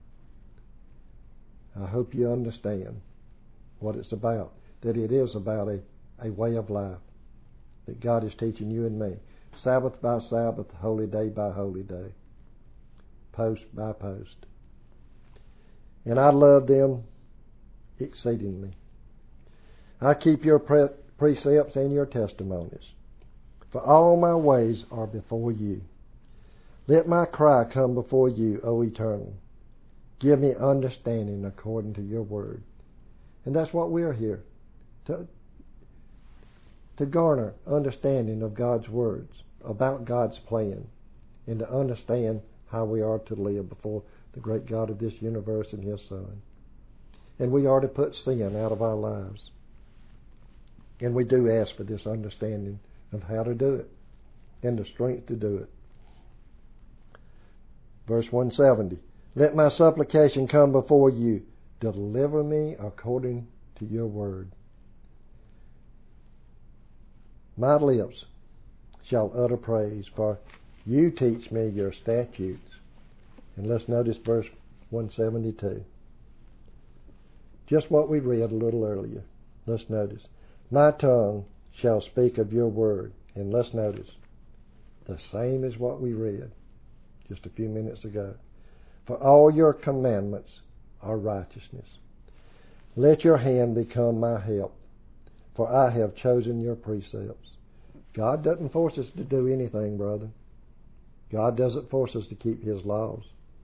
I hope you understand what it's about, that it is about a, a way of life that God is teaching you and me. Sabbath by Sabbath, holy day by holy day, post by post. And I love them exceedingly. I keep your pre- precepts and your testimonies, for all my ways are before you. Let my cry come before you, O Eternal. Give me understanding according to your word. And that's what we're here, to, to garner understanding of God's words, about God's plan, and to understand how we are to live before the great God of this universe and His Son. And we are to put sin out of our lives. And we do ask for this understanding of how to do it, and the strength to do it. Verse one seventy, let my supplication come before you. Deliver me according to your word. My lips shall utter praise, for you teach me your statutes. And let's notice verse one seventy-two. Just what we read a little earlier. Let's notice. My tongue shall speak of your word. And let's notice. The same as what we read just a few minutes ago. For all your commandments are righteousness. Let your hand become my help, for I have chosen your precepts. God doesn't force us to do anything, brother. God doesn't force us to keep His laws.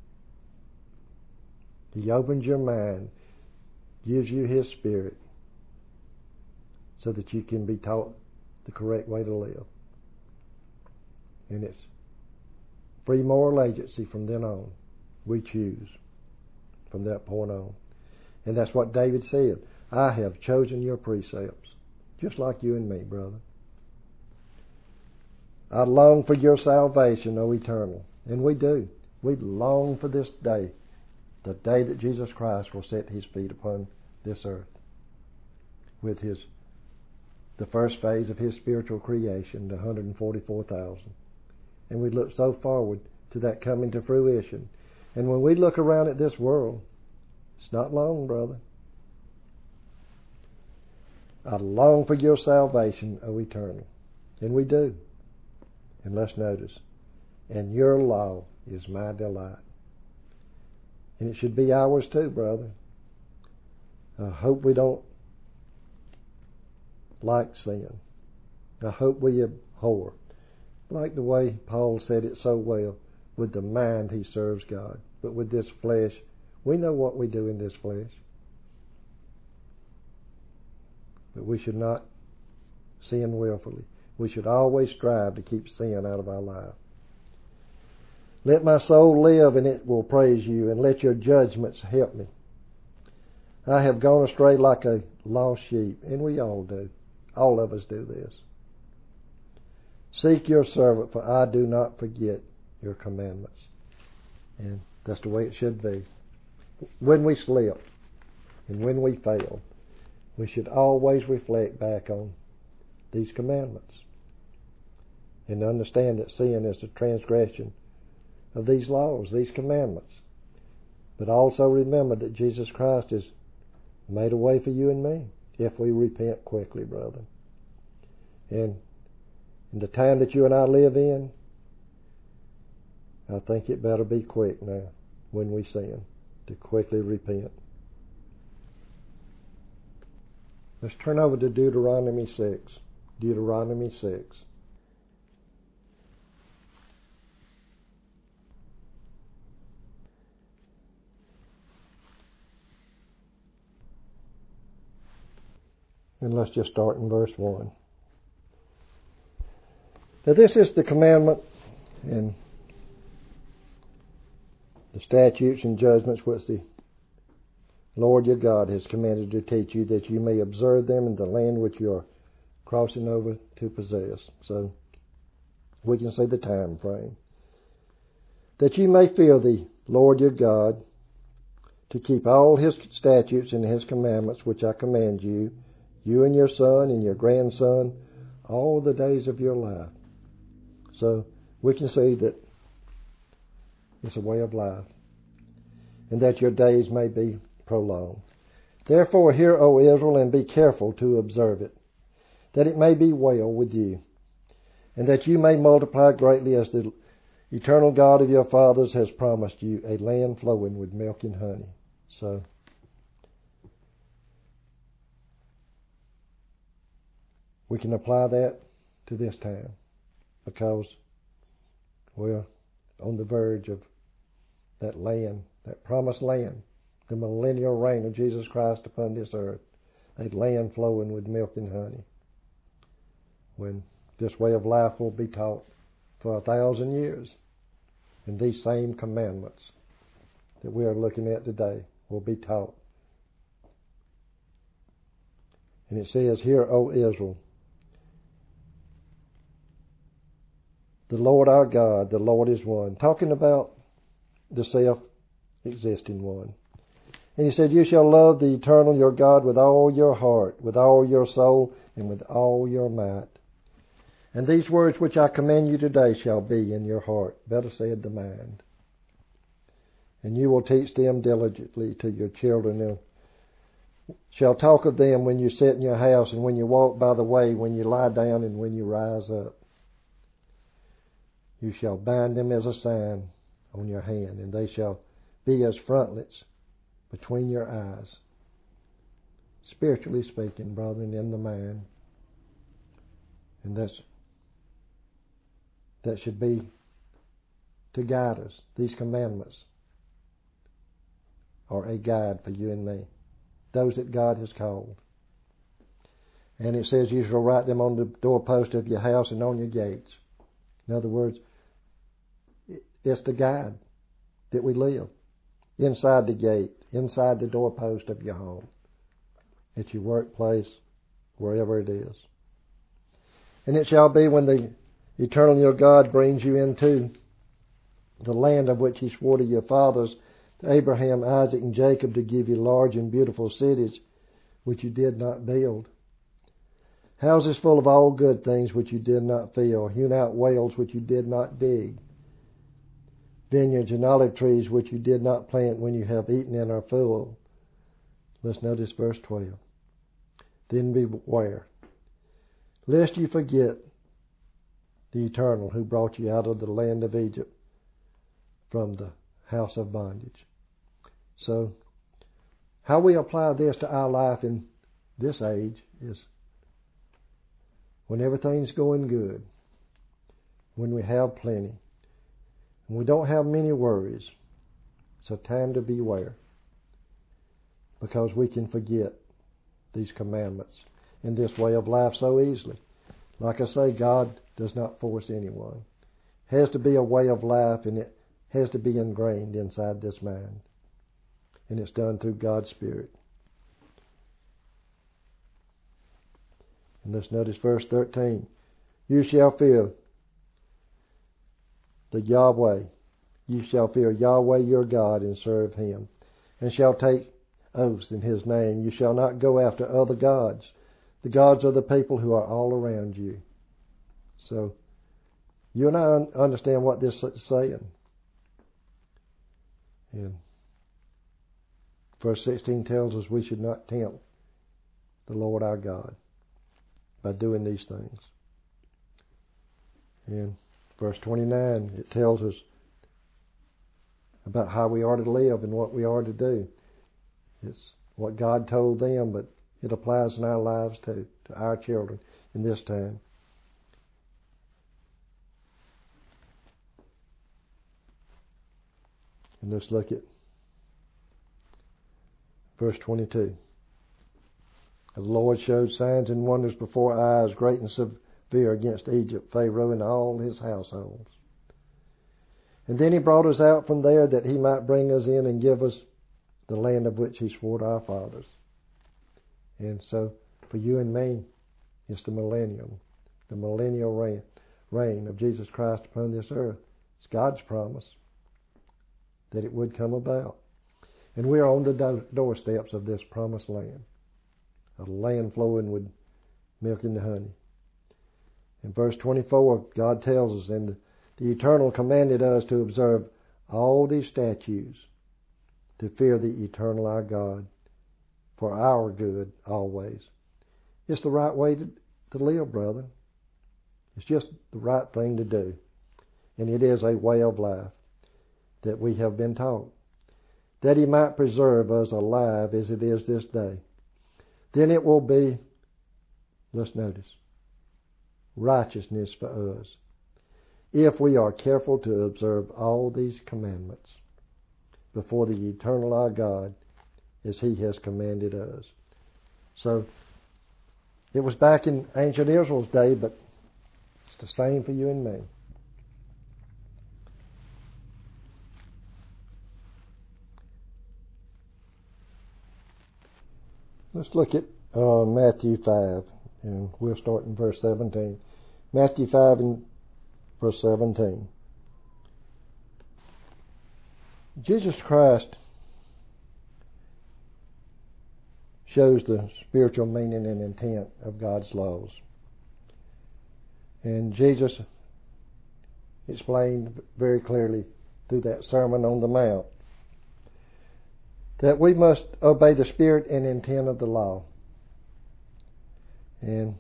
He opens your mind, gives you His Spirit, so that you can be taught the correct way to live. And it's free moral agency from then on. We choose from that point on. And that's what David said. I have chosen your precepts, just like you and me, brother. I long for your salvation, O Eternal. And we do. We long for this day, the day that Jesus Christ will set His feet upon this earth with His the first phase of His spiritual creation, the one hundred forty-four thousand. And we look so forward to that coming to fruition. And when we look around at this world, it's not long, brother. I long for your salvation, O Eternal. And we do. And let's notice, and your law is my delight. And it should be ours too, brother. I hope we don't like sin. I hope we abhor. Like the way Paul said it so well, with the mind he serves God. But with this flesh, we know what we do in this flesh. But we should not sin willfully. We should always strive to keep sin out of our life. Let my soul live, and it will praise you, and let your judgments help me. I have gone astray like a lost sheep, and we all do. All of us do this. Seek your servant, for I do not forget your commandments. And that's the way it should be. When we slip and when we fail, we should always reflect back on these commandments and understand that sin is the transgression of these laws, these commandments. But also remember that Jesus Christ has made a way for you and me if we repent quickly, brother. And in the time that you and I live in, I think it better be quick now when we sin, to quickly repent. Let's turn over to Deuteronomy six. Deuteronomy six. And let's just start in verse one. Now this is the commandment and the statutes and judgments which the Lord your God has commanded to teach you, that you may observe them in the land which you are crossing over to possess. So we can say the time frame. That you may fear the Lord your God, to keep all His statutes and His commandments which I command you, you and your son and your grandson, all the days of your life. So we can see that it's a way of life, and that your days may be prolonged. Therefore hear, O Israel, and be careful to observe it, that it may be well with you, and that you may multiply greatly, as the eternal God of your fathers has promised you, a land flowing with milk and honey. So we can apply that to this time, because we're on the verge of that land, that promised land, the millennial reign of Jesus Christ upon this earth, a land flowing with milk and honey, when this way of life will be taught for a thousand years. And these same commandments that we are looking at today will be taught. And it says, Hear, O Israel, the Lord our God, the Lord is one. Talking about the self-existing one. And He said, You shall love the eternal your God with all your heart, with all your soul, and with all your might. And these words which I command you today shall be in your heart, better said, the mind. And you will teach them diligently to your children, and shall talk of them when you sit in your house, and when you walk by the way, when you lie down, and when you rise up. You shall bind them as a sign on your hand, and they shall be as frontlets between your eyes. Spiritually speaking, brethren, in the mind. And that's that should be to guide us. These commandments are a guide for you and me, those that God has called. And it says you shall write them on the doorpost of your house and on your gates. In other words, it's the guide that we live. Inside the gate, inside the doorpost of your home, at your workplace, wherever it is. And it shall be when the eternal your God brings you into the land of which he swore to your fathers, to Abraham, Isaac, and Jacob, to give you large and beautiful cities which you did not build. Houses full of all good things which you did not fill, hewn out wells which you did not dig, vineyards and olive trees which you did not plant, when you have eaten and are full. Let's notice verse twelve. Then beware, lest you forget the Eternal who brought you out of the land of Egypt from the house of bondage. So, how we apply this to our life in this age is when everything's going good, when we have plenty, and we don't have many worries. It's a time to beware, because we can forget these commandments in this way of life so easily. Like I say, God does not force anyone. It has to be a way of life, and it has to be ingrained inside this mind. And it's done through God's Spirit. And let's notice verse thirteen. You shall fear the Yahweh. You shall fear Yahweh your God and serve him, and shall take oaths in his name. You shall not go after other gods. The gods are the people who are all around you. So, you and I understand what this is saying. And verse sixteen tells us we should not tempt the Lord our God by doing these things. And verse twenty-nine, it tells us about how we are to live and what we are to do. It's what God told them, but it applies in our lives too, to our children in this time. And let's look at verse twenty-two. The Lord showed signs and wonders before our eyes, great and severe, against Egypt, Pharaoh, and all his households. And then he brought us out from there, that he might bring us in and give us the land of which he swore to our fathers. And so, for you and me, it's the millennium, the millennial reign, reign of Jesus Christ upon this earth. It's God's promise that it would come about. And we are on the do- doorsteps of this promised land, a land flowing with milk and honey. In verse twenty-four, God tells us, and the Eternal commanded us to observe all these statutes, to fear the Eternal our God, for our good always. It's the right way to, to live, brother. It's just the right thing to do. And it is a way of life that we have been taught, that he might preserve us alive as it is this day. Then it will be, let's notice, righteousness for us, if we are careful to observe all these commandments before the Eternal our God, as he has commanded us. So, it was back in ancient Israel's day, but it's the same for you and me. Let's look at uh, Matthew five, and we'll start in verse seventeen. Matthew five and verse seventeen. Jesus Christ shows the spiritual meaning and intent of God's laws. And Jesus explained very clearly through that Sermon on the Mount that we must obey the spirit and intent of the law. And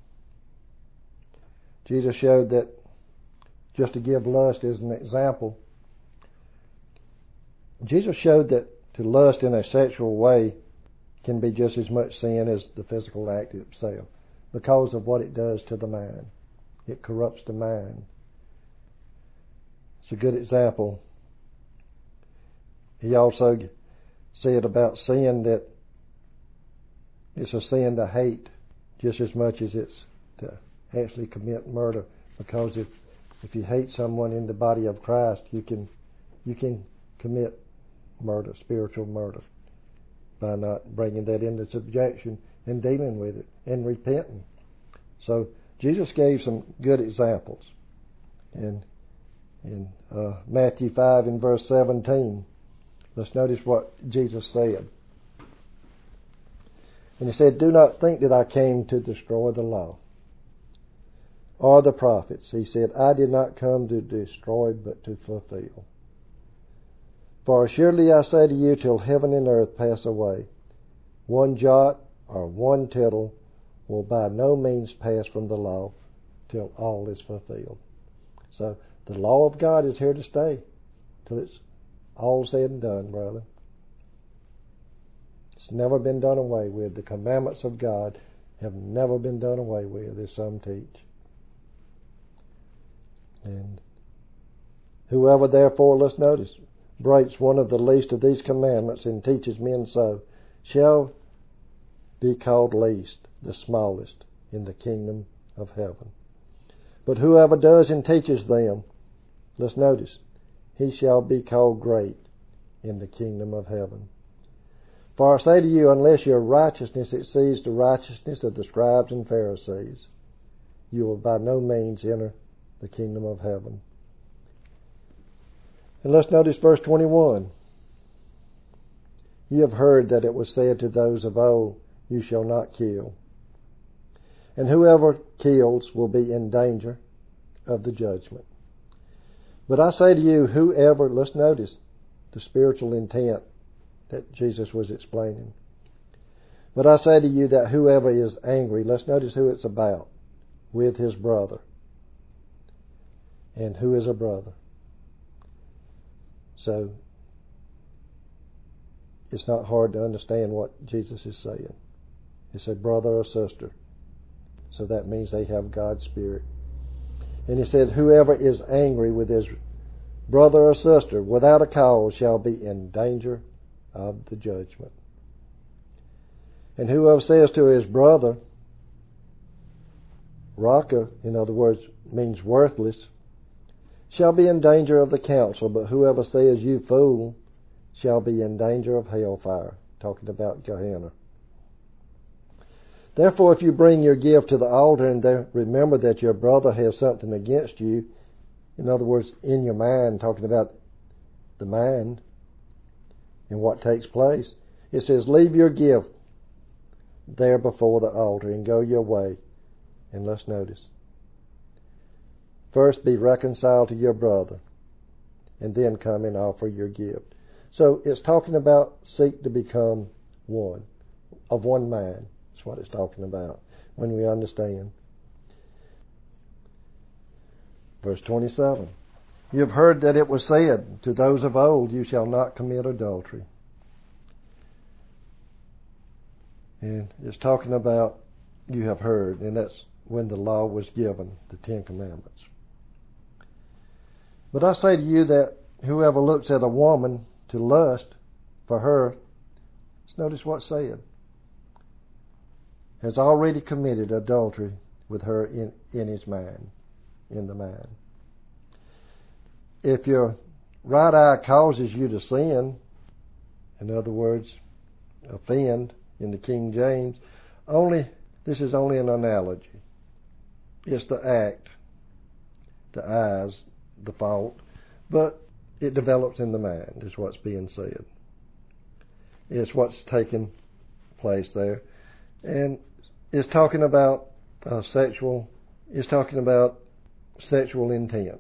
Jesus showed that, just to give lust as an example, Jesus showed that to lust in a sexual way can be just as much sin as the physical act itself, because of what it does to the mind. It corrupts the mind. It's a good example. He also said about sin that it's a sin to hate just as much as it's to actually commit murder, because if if you hate someone in the body of Christ, you can you can commit murder, spiritual murder, by not bringing that into subjection and dealing with it and repenting. So Jesus gave some good examples. And in uh, Matthew five and verse seventeen, let's notice what Jesus said. And he said, "Do not think that I came to destroy the law or the prophets." He said, "I did not come to destroy, but to fulfill. For assuredly I say to you, till heaven and earth pass away, one jot or one tittle will by no means pass from the law till all is fulfilled." So the law of God is here to stay till it's all said and done, brother. It's never been done away with. The commandments of God have never been done away with, as some teach. And whoever therefore, let's notice, breaks one of the least of these commandments and teaches men so, shall be called least, the smallest, in the kingdom of heaven. But whoever does and teaches them, let's notice, he shall be called great in the kingdom of heaven. For I say to you, unless your righteousness exceeds the righteousness of the scribes and Pharisees, you will by no means enter the kingdom of heaven. And let's notice verse twenty-one. "You have heard that it was said to those of old, you shall not kill. And whoever kills will be in danger of the judgment. But I say to you, whoever," let's notice the spiritual intent that Jesus was explaining. "But I say to you that whoever is angry," let's notice who it's about, "with his brother." And who is a brother? So it's not hard to understand what Jesus is saying. It's a brother or sister. So that means they have God's Spirit. And he said, "Whoever is angry with his brother or sister without a cause shall be in danger of the judgment. And whoever says to his brother," Raka, in other words, means worthless, "shall be in danger of the council, but whoever says, you fool, shall be in danger of hellfire," talking about Gehenna. "Therefore, if you bring your gift to the altar and there remember that your brother has something against you," in other words, in your mind, talking about the mind and what takes place, it says, "Leave your gift there before the altar and go your way." And let's notice, first be reconciled to your brother and then come and offer your gift. So it's talking about seek to become one, of one mind. That's what it's talking about when we understand. Verse twenty-seven. "You have heard that it was said to those of old, you shall not commit adultery." And it's talking about you have heard, and that's when the law was given, the Ten Commandments. "But I say to you that whoever looks at a woman to lust for her," let's notice what's said, "has already committed adultery with her in, in his mind, in the mind." If your right eye causes you to sin, in other words, offend in the King James, only this is only an analogy. It's the act, the eyes, the fault, but it develops in the mind, is what's being said. It's what's taking place there. And it's talking about uh, sexual, it's talking about sexual intent.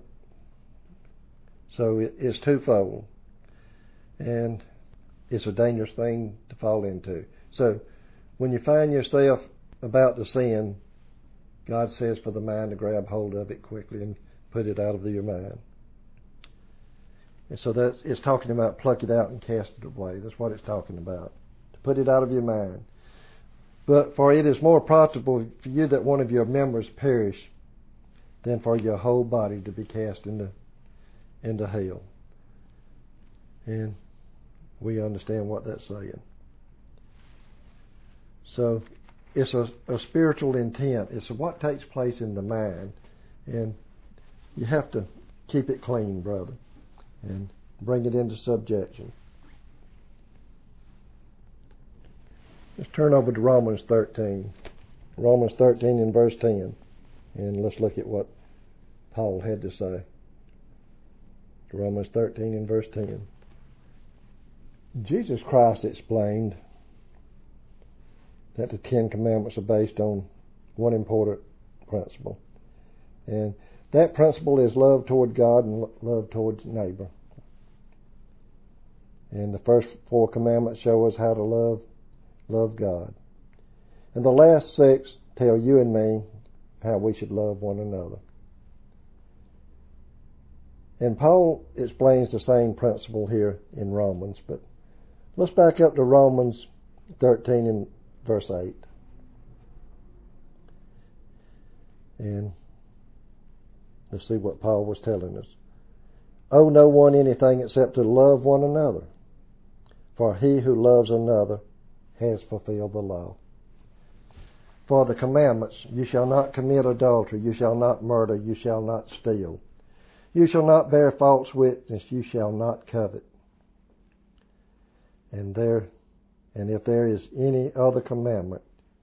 So it, it's twofold. And it's a dangerous thing to fall into. So when you find yourself about to sin, God says for the mind to grab hold of it quickly and put it out of your mind. And so that's, it's talking about pluck it out and cast it away. That's what it's talking about. To put it out of your mind. But for it is more profitable for you that one of your members perish than for your whole body to be cast into, into hell. And we understand what that's saying. So it's a, a spiritual intent. It's what takes place in the mind. And you have to keep it clean, brother, and bring it into subjection. Let's turn over to Romans thirteen. Romans thirteen and verse ten. And let's look at what Paul had to say. Romans thirteen and verse ten. Jesus Christ explained that the Ten Commandments are based on one important principle. And that principle is love toward God and love towards neighbor. And the first four commandments show us how to love love God. And the last six tell you and me how we should love one another. And Paul explains the same principle here in Romans, but let's back up to Romans thirteen and verse eight. And let's see what Paul was telling us. Owe no one anything except to love one another, for he who loves another has fulfilled the law. For the commandments, you shall not commit adultery, you shall not murder, you shall not steal, you shall not bear false witness, you shall not covet. And there, and if there is any other commandment,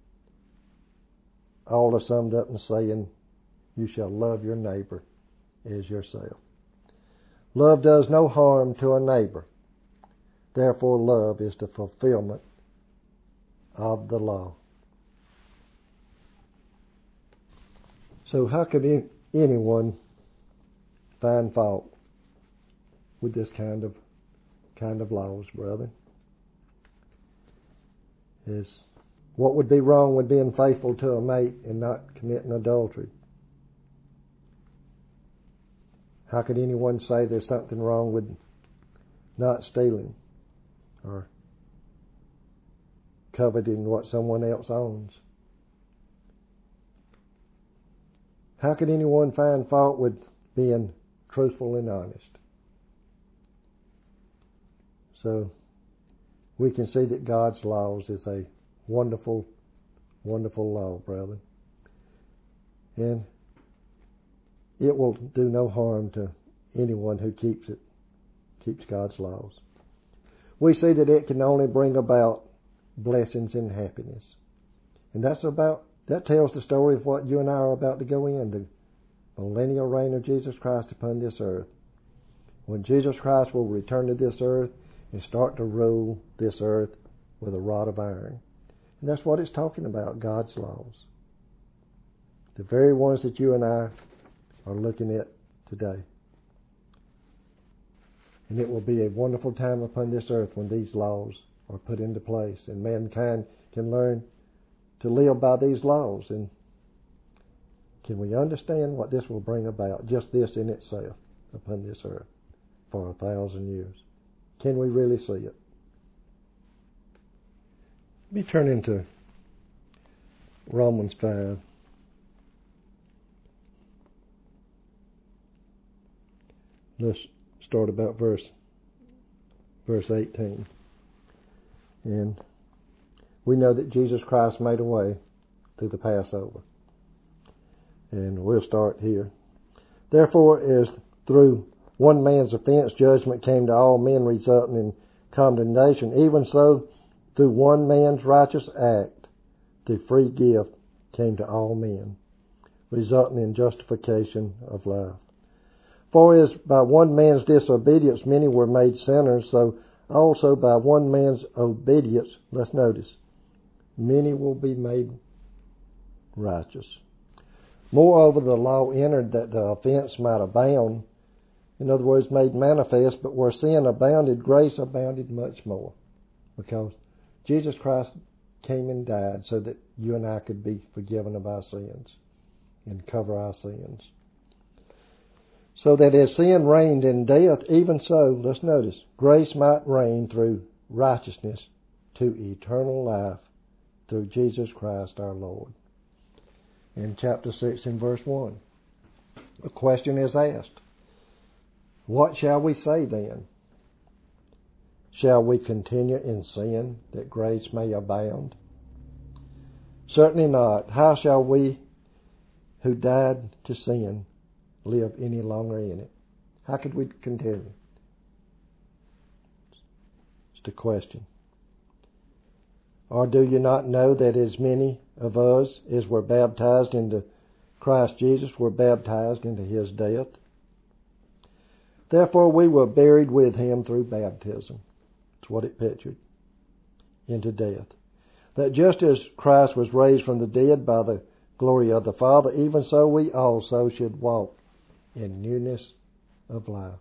all are summed up in saying, you shall love your neighbor as yourself. Love does no harm to a neighbor. Therefore, love is the fulfillment of the law. So how could anyone find fault with this kind of kind of laws, brother? Is what would be wrong with being faithful to a mate and not committing adultery? How could anyone say there's something wrong with not stealing or coveting what someone else owns? How could anyone find fault with being truthful and honest? So we can see that God's laws is a wonderful, wonderful law, brother. And it will do no harm to anyone who keeps it, keeps God's laws. We see that it can only bring about blessings and happiness. And that's about, that tells the story of what you and I are about to go in, the millennial reign of Jesus Christ upon this earth. When Jesus Christ will return to this earth and start to rule this earth with a rod of iron. And that's what it's talking about, God's laws. The very ones that you and I are looking at today. And it will be a wonderful time upon this earth when these laws are put into place and mankind can learn to live by these laws. And can we understand what this will bring about, just this in itself, upon this earth for a thousand years? Can we really see it? Let me turn into Romans five. Let's start about verse verse eighteen. And we know that Jesus Christ made a way through the Passover. And we'll start here. Therefore, as through one man's offense judgment came to all men, resulting in condemnation, even so through one man's righteous act the free gift came to all men, resulting in justification of life. For as by one man's disobedience many were made sinners, so also by one man's obedience, let's notice, many will be made righteous. Moreover, the law entered that the offense might abound. In other words, made manifest, but where sin abounded, grace abounded much more. Because Jesus Christ came and died so that you and I could be forgiven of our sins and cover our sins. So that as sin reigned in death, even so, let's notice, grace might reign through righteousness to eternal life through Jesus Christ our Lord. In chapter six and verse one, the question is asked, what shall we say then? Shall we continue in sin that grace may abound? Certainly not. How shall we who died to sin live any longer in it? How could we continue? It's the question. Or do you not know that as many of us as were baptized into Christ Jesus were baptized into his death? Therefore we were buried with him through baptism. That's what it pictured. Into death. That just as Christ was raised from the dead by the glory of the Father, even so we also should walk in newness of life.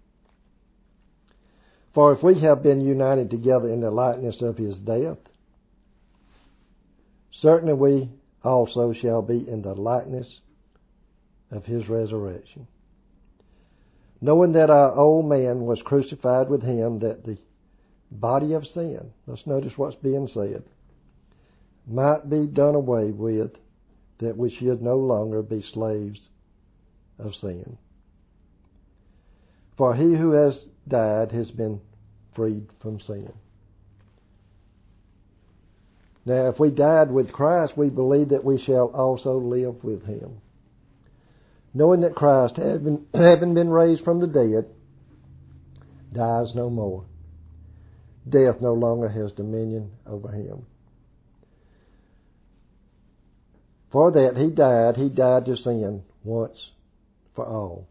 For if we have been united together in the likeness of his death, certainly we also shall be in the likeness of his resurrection. Knowing that our old man was crucified with him, that the body of sin, let's notice what's being said, might be done away with, that we should no longer be slaves of sin. For he who has died has been freed from sin. Now, if we died with Christ, we believe that we shall also live with him. Knowing that Christ, having, having been raised from the dead, dies no more. Death no longer has dominion over him. For that he died, he died to sin once for all.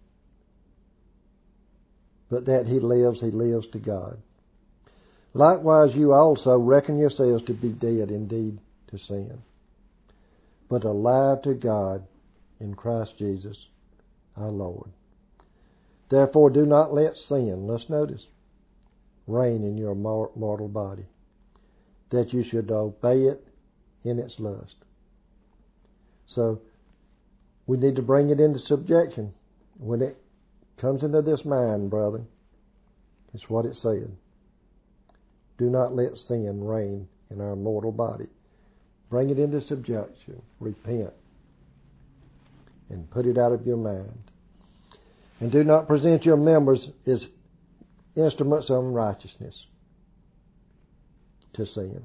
But that he lives, he lives to God. Likewise, you also reckon yourselves to be dead indeed to sin, but alive to God in Christ Jesus our Lord. Therefore do not let sin, let's notice, reign in your mortal body, that you should obey it in its lust. So we need to bring it into subjection. When it comes into this mind, brother, it's what it said. Do not let sin reign in our mortal body. Bring it into subjection. Repent. And put it out of your mind. And do not present your members as instruments of unrighteousness to sin.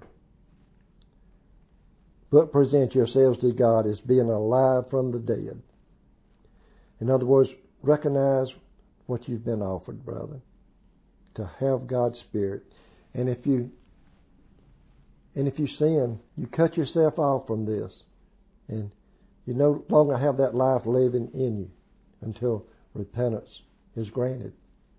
But present yourselves to God as being alive from the dead. In other words, recognize what you've been offered, brother. To have God's Spirit. And if you and if you sin, you cut yourself off from this. And you no longer have that life living in you until repentance is granted.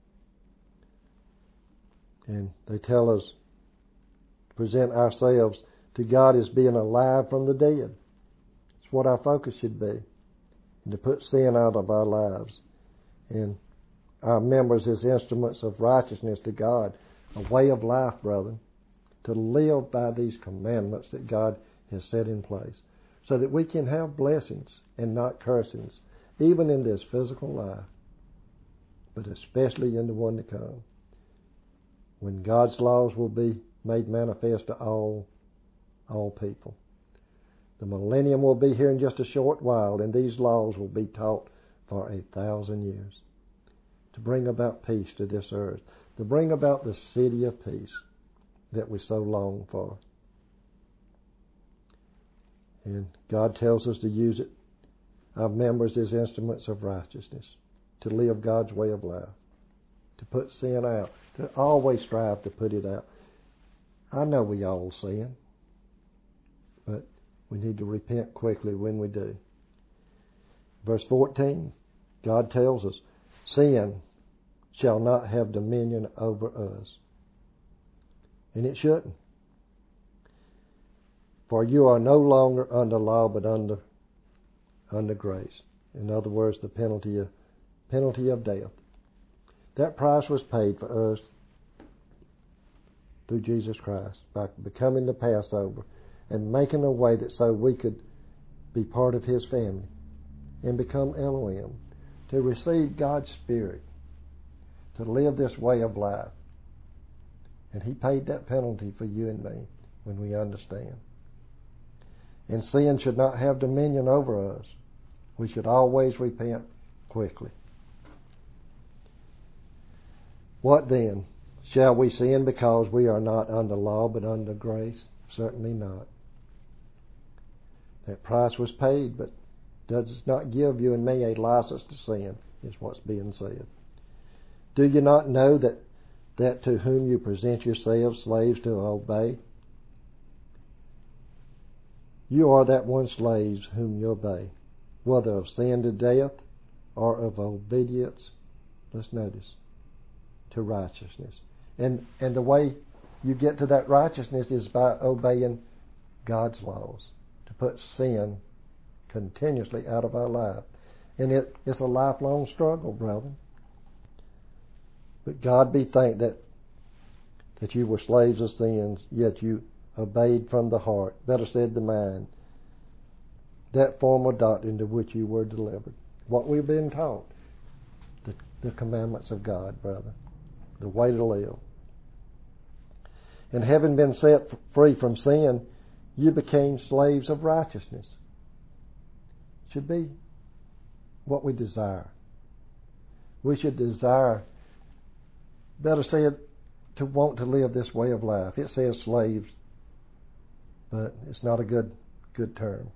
And they tell us to present ourselves to God as being alive from the dead. It's what our focus should be. And to put sin out of our lives. And our members as instruments of righteousness to God. A way of life, brother. To live by these commandments that God has set in place. So that we can have blessings and not cursings. Even in this physical life. But especially in the one to come. When God's laws will be made manifest to all all people. The millennium will be here in just a short while, and these laws will be taught for a thousand years to bring about peace to this earth, to bring about the city of peace that we so long for. And God tells us to use it, our members as instruments of righteousness, to live God's way of life, to put sin out, to always strive to put it out. I know we all sin. But we need to repent quickly when we do. Verse fourteen, God tells us, sin shall not have dominion over us. And it shouldn't. For you are no longer under law, but under under grace. In other words, the penalty of, penalty of death. That price was paid for us through Jesus Christ by becoming the Passover and making a way that so we could be part of His family and become Elohim, to receive God's Spirit, to live this way of life. And He paid that penalty for you and me when we understand. And sin should not have dominion over us. We should always repent quickly. What then? Shall we sin because we are not under law but under grace? Certainly not. That price was paid, but does not give you and me a license to sin, is what's being said. Do you not know that, that to whom you present yourselves slaves to obey, you are that one slaves whom you obey, whether of sin to death or of obedience, let's notice, to righteousness. And and the way you get to that righteousness is by obeying God's laws, to put sin continuously out of our life. And it, it's a lifelong struggle, brother. But God be thanked that that you were slaves of sins, yet you obeyed from the heart, better said the mind, that form of doctrine to which you were delivered. What we've been taught, the, the commandments of God, brother, the way to live. And having been set free from sin, you became slaves of righteousness. Should be what we desire. We should desire, better said, to want to live this way of life. It says slaves, but it's not a good good term.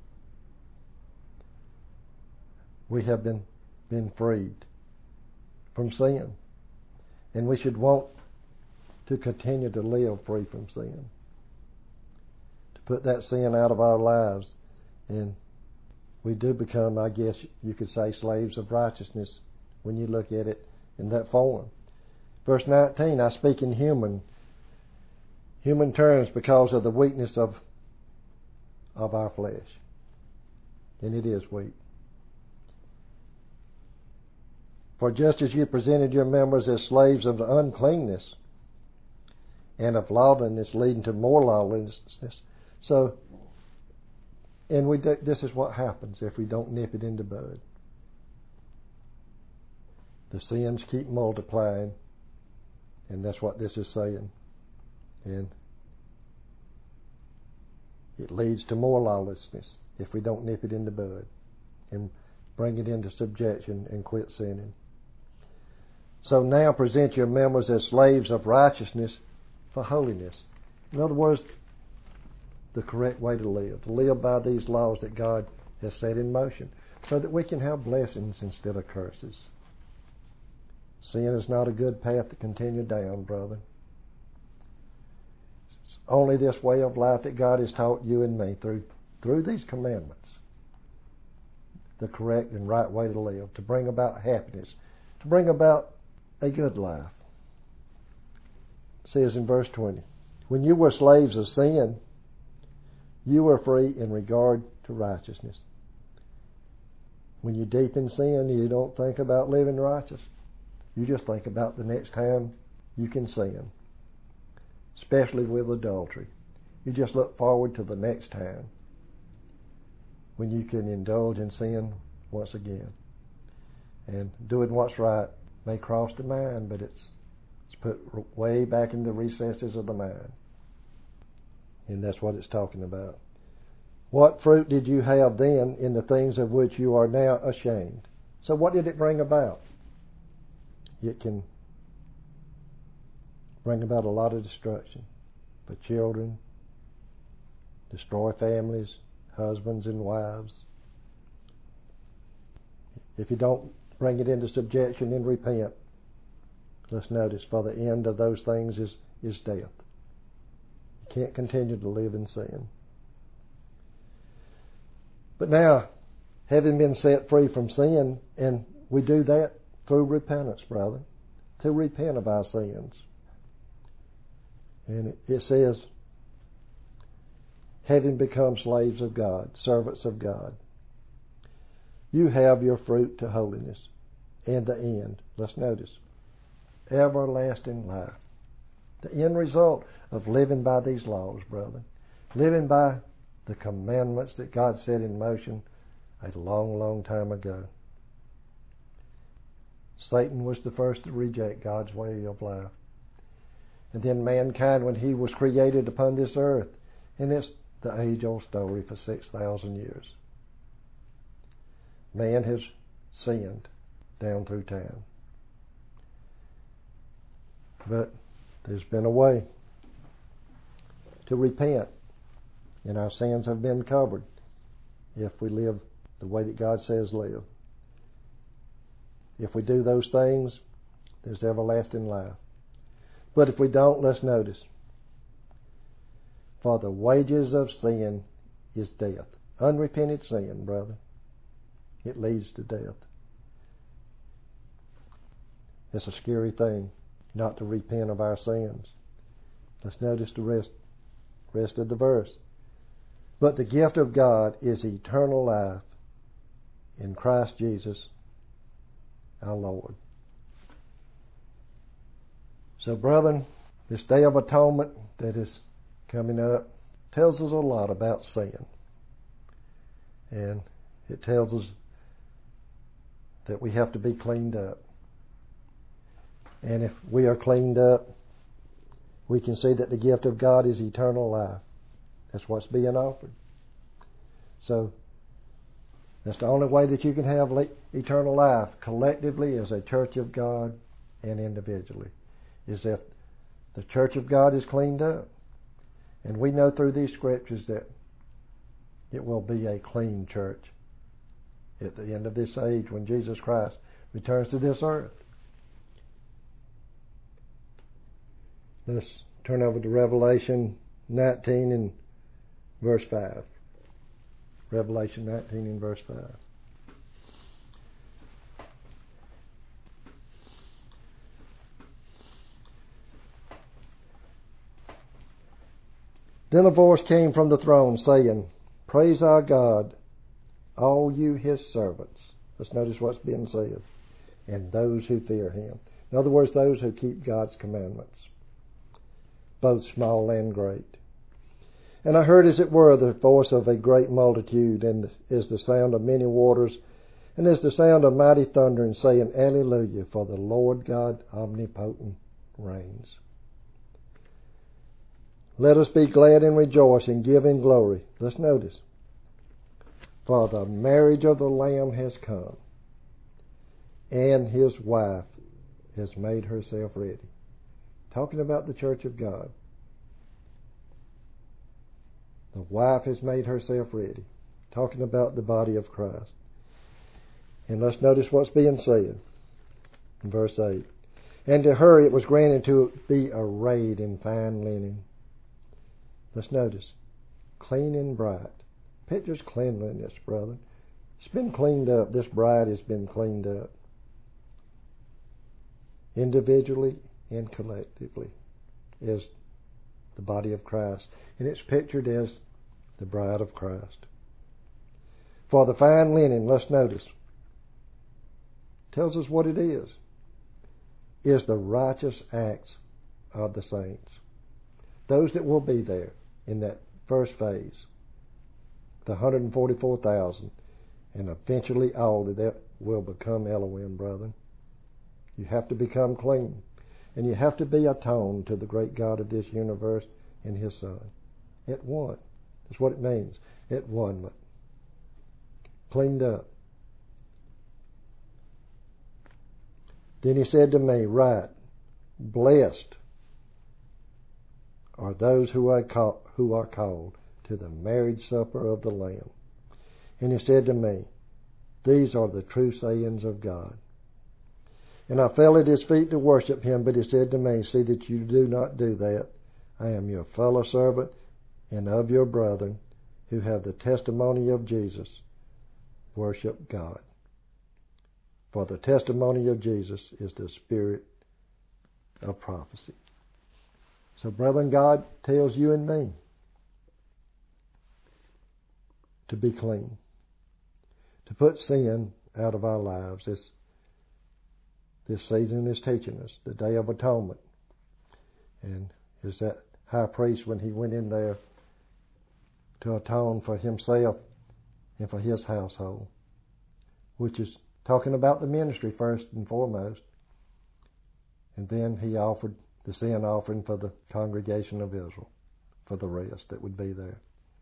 We have been been freed from sin, and we should want to continue to live free from sin, to put that sin out of our lives, and we do become, I guess you could say, slaves of righteousness when you look at it in that form. Verse nineteen, I speak in human human terms because of the weakness of of our flesh. And it is weak. For just as you presented your members as slaves of uncleanness and of lawlessness leading to more lawlessness, so, and we do, this is what happens if we don't nip it in the bud. The sins keep multiplying, and that's what this is saying. And it leads to more lawlessness if we don't nip it in the bud and bring it into subjection and quit sinning. So now present your members as slaves of righteousness for holiness. In other words, the correct way to live, to live by these laws that God has set in motion so that we can have blessings instead of curses. Sin is not a good path to continue down, brother. It's only this way of life that God has taught you and me through, through these commandments. The correct and right way to live, to bring about happiness, to bring about a good life. It says in verse twenty, when you were slaves of sin, you were free in regard to righteousness. When you're deep in sin, you don't think about living righteous. You just think about the next time you can sin, especially with adultery. You just look forward to the next time when you can indulge in sin once again. And doing what's right may cross the mind, but it's, it's put way back in the recesses of the mind. And that's what it's talking about. What fruit did you have then in the things of which you are now ashamed? So what did it bring about? It can bring about a lot of destruction for children, destroy families, husbands and wives. If you don't bring it into subjection and repent, let's notice, for the end of those things is, is death. You can't continue to live in sin. But now, having been set free from sin, and we do that through repentance, brother, to repent of our sins. And it, it says, having become slaves of God, servants of God. you have your fruit to holiness. And the end, let's notice, everlasting life. The end result of living by these laws, brother. Living by the commandments that God set in motion a long, long time ago. Satan was the first to reject God's way of life. And then mankind, when he was created upon this earth, and it's the age-old story for six thousand years. Man has sinned down through time. But there's been a way to repent, and our sins have been covered if we live the way that God says live. If we do those things, there's everlasting life. But if we don't, let's notice. For the wages of sin is death. Unrepented sin, brother. It leads to death. It's a scary thing not to repent of our sins. Let's notice the rest, rest of the verse. But the gift of God is eternal life in Christ Jesus our Lord. So, brethren, this Day of Atonement that is coming up tells us a lot about sin. And it tells us that we have to be cleaned up. And if we are cleaned up, we can see that the gift of God is eternal life. That's what's being offered. So, that's the only way that you can have eternal life, collectively as a church of God and individually, is if the church of God is cleaned up. And we know through these scriptures that it will be a clean church at the end of this age when Jesus Christ returns to this earth. Let's turn over to Revelation nineteen and verse five. Revelation nineteen and verse five. Then a voice came from the throne saying, Praise our God, all you his servants. Let's notice what's being said. And those who fear him. In other words, those who keep God's commandments, both small and great. And I heard as it were the voice of a great multitude, and as the sound of many waters, and as the sound of mighty thunder, and saying, Alleluia, for the Lord God omnipotent reigns. Let us be glad and rejoice and give him glory. Let's notice. For the marriage of the Lamb has come, and his wife has made herself ready. Talking about the church of God. The wife has made herself ready. Talking about the body of Christ. And let's notice what's being said in verse eight. And to her it was granted to be arrayed in fine linen. Let's notice. Clean and bright. Pictures cleanliness, brother. It's been cleaned up. This bride has been cleaned up. Individually and collectively as the body of Christ. And it's pictured as the bride of Christ. For the fine linen, let's notice, tells us what it is. Is the righteous acts of the saints. Those that will be there in that first phase. The one hundred forty-four thousand. And eventually all of that will become Elohim, brethren. You have to become clean. And you have to be atoned to the great God of this universe and his Son. At one. That's what it means. At one. Cleaned up. Then he said to me, Write, blessed are those who are, call, who are called to the marriage supper of the Lamb. And he said to me, These are the true sayings of God. And I fell at his feet to worship him, but he said to me, See that you do not do that. I am your fellow servant and of your brethren who have the testimony of Jesus. Worship God. For the testimony of Jesus is the spirit of prophecy. So, brethren, God tells you and me to be clean, to put sin out of our lives. This, this season is teaching us the Day of Atonement. And is that high priest, when he went in there to atone for himself and for his household, which is talking about the ministry first and foremost. And then he offered the sin offering for the congregation of Israel, for the rest that would be there.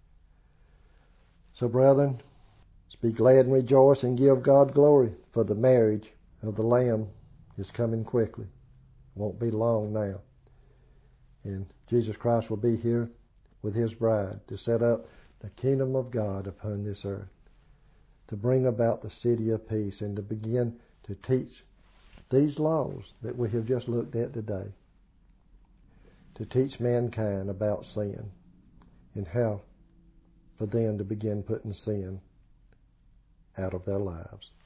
So, brethren, be glad and rejoice and give God glory, for the marriage of the Lamb is coming quickly. It won't be long now. And Jesus Christ will be here with His bride to set up the kingdom of God upon this earth, to bring about the city of peace, and to begin to teach these laws that we have just looked at today, to teach mankind about sin and how for them to begin putting sin out of their lives.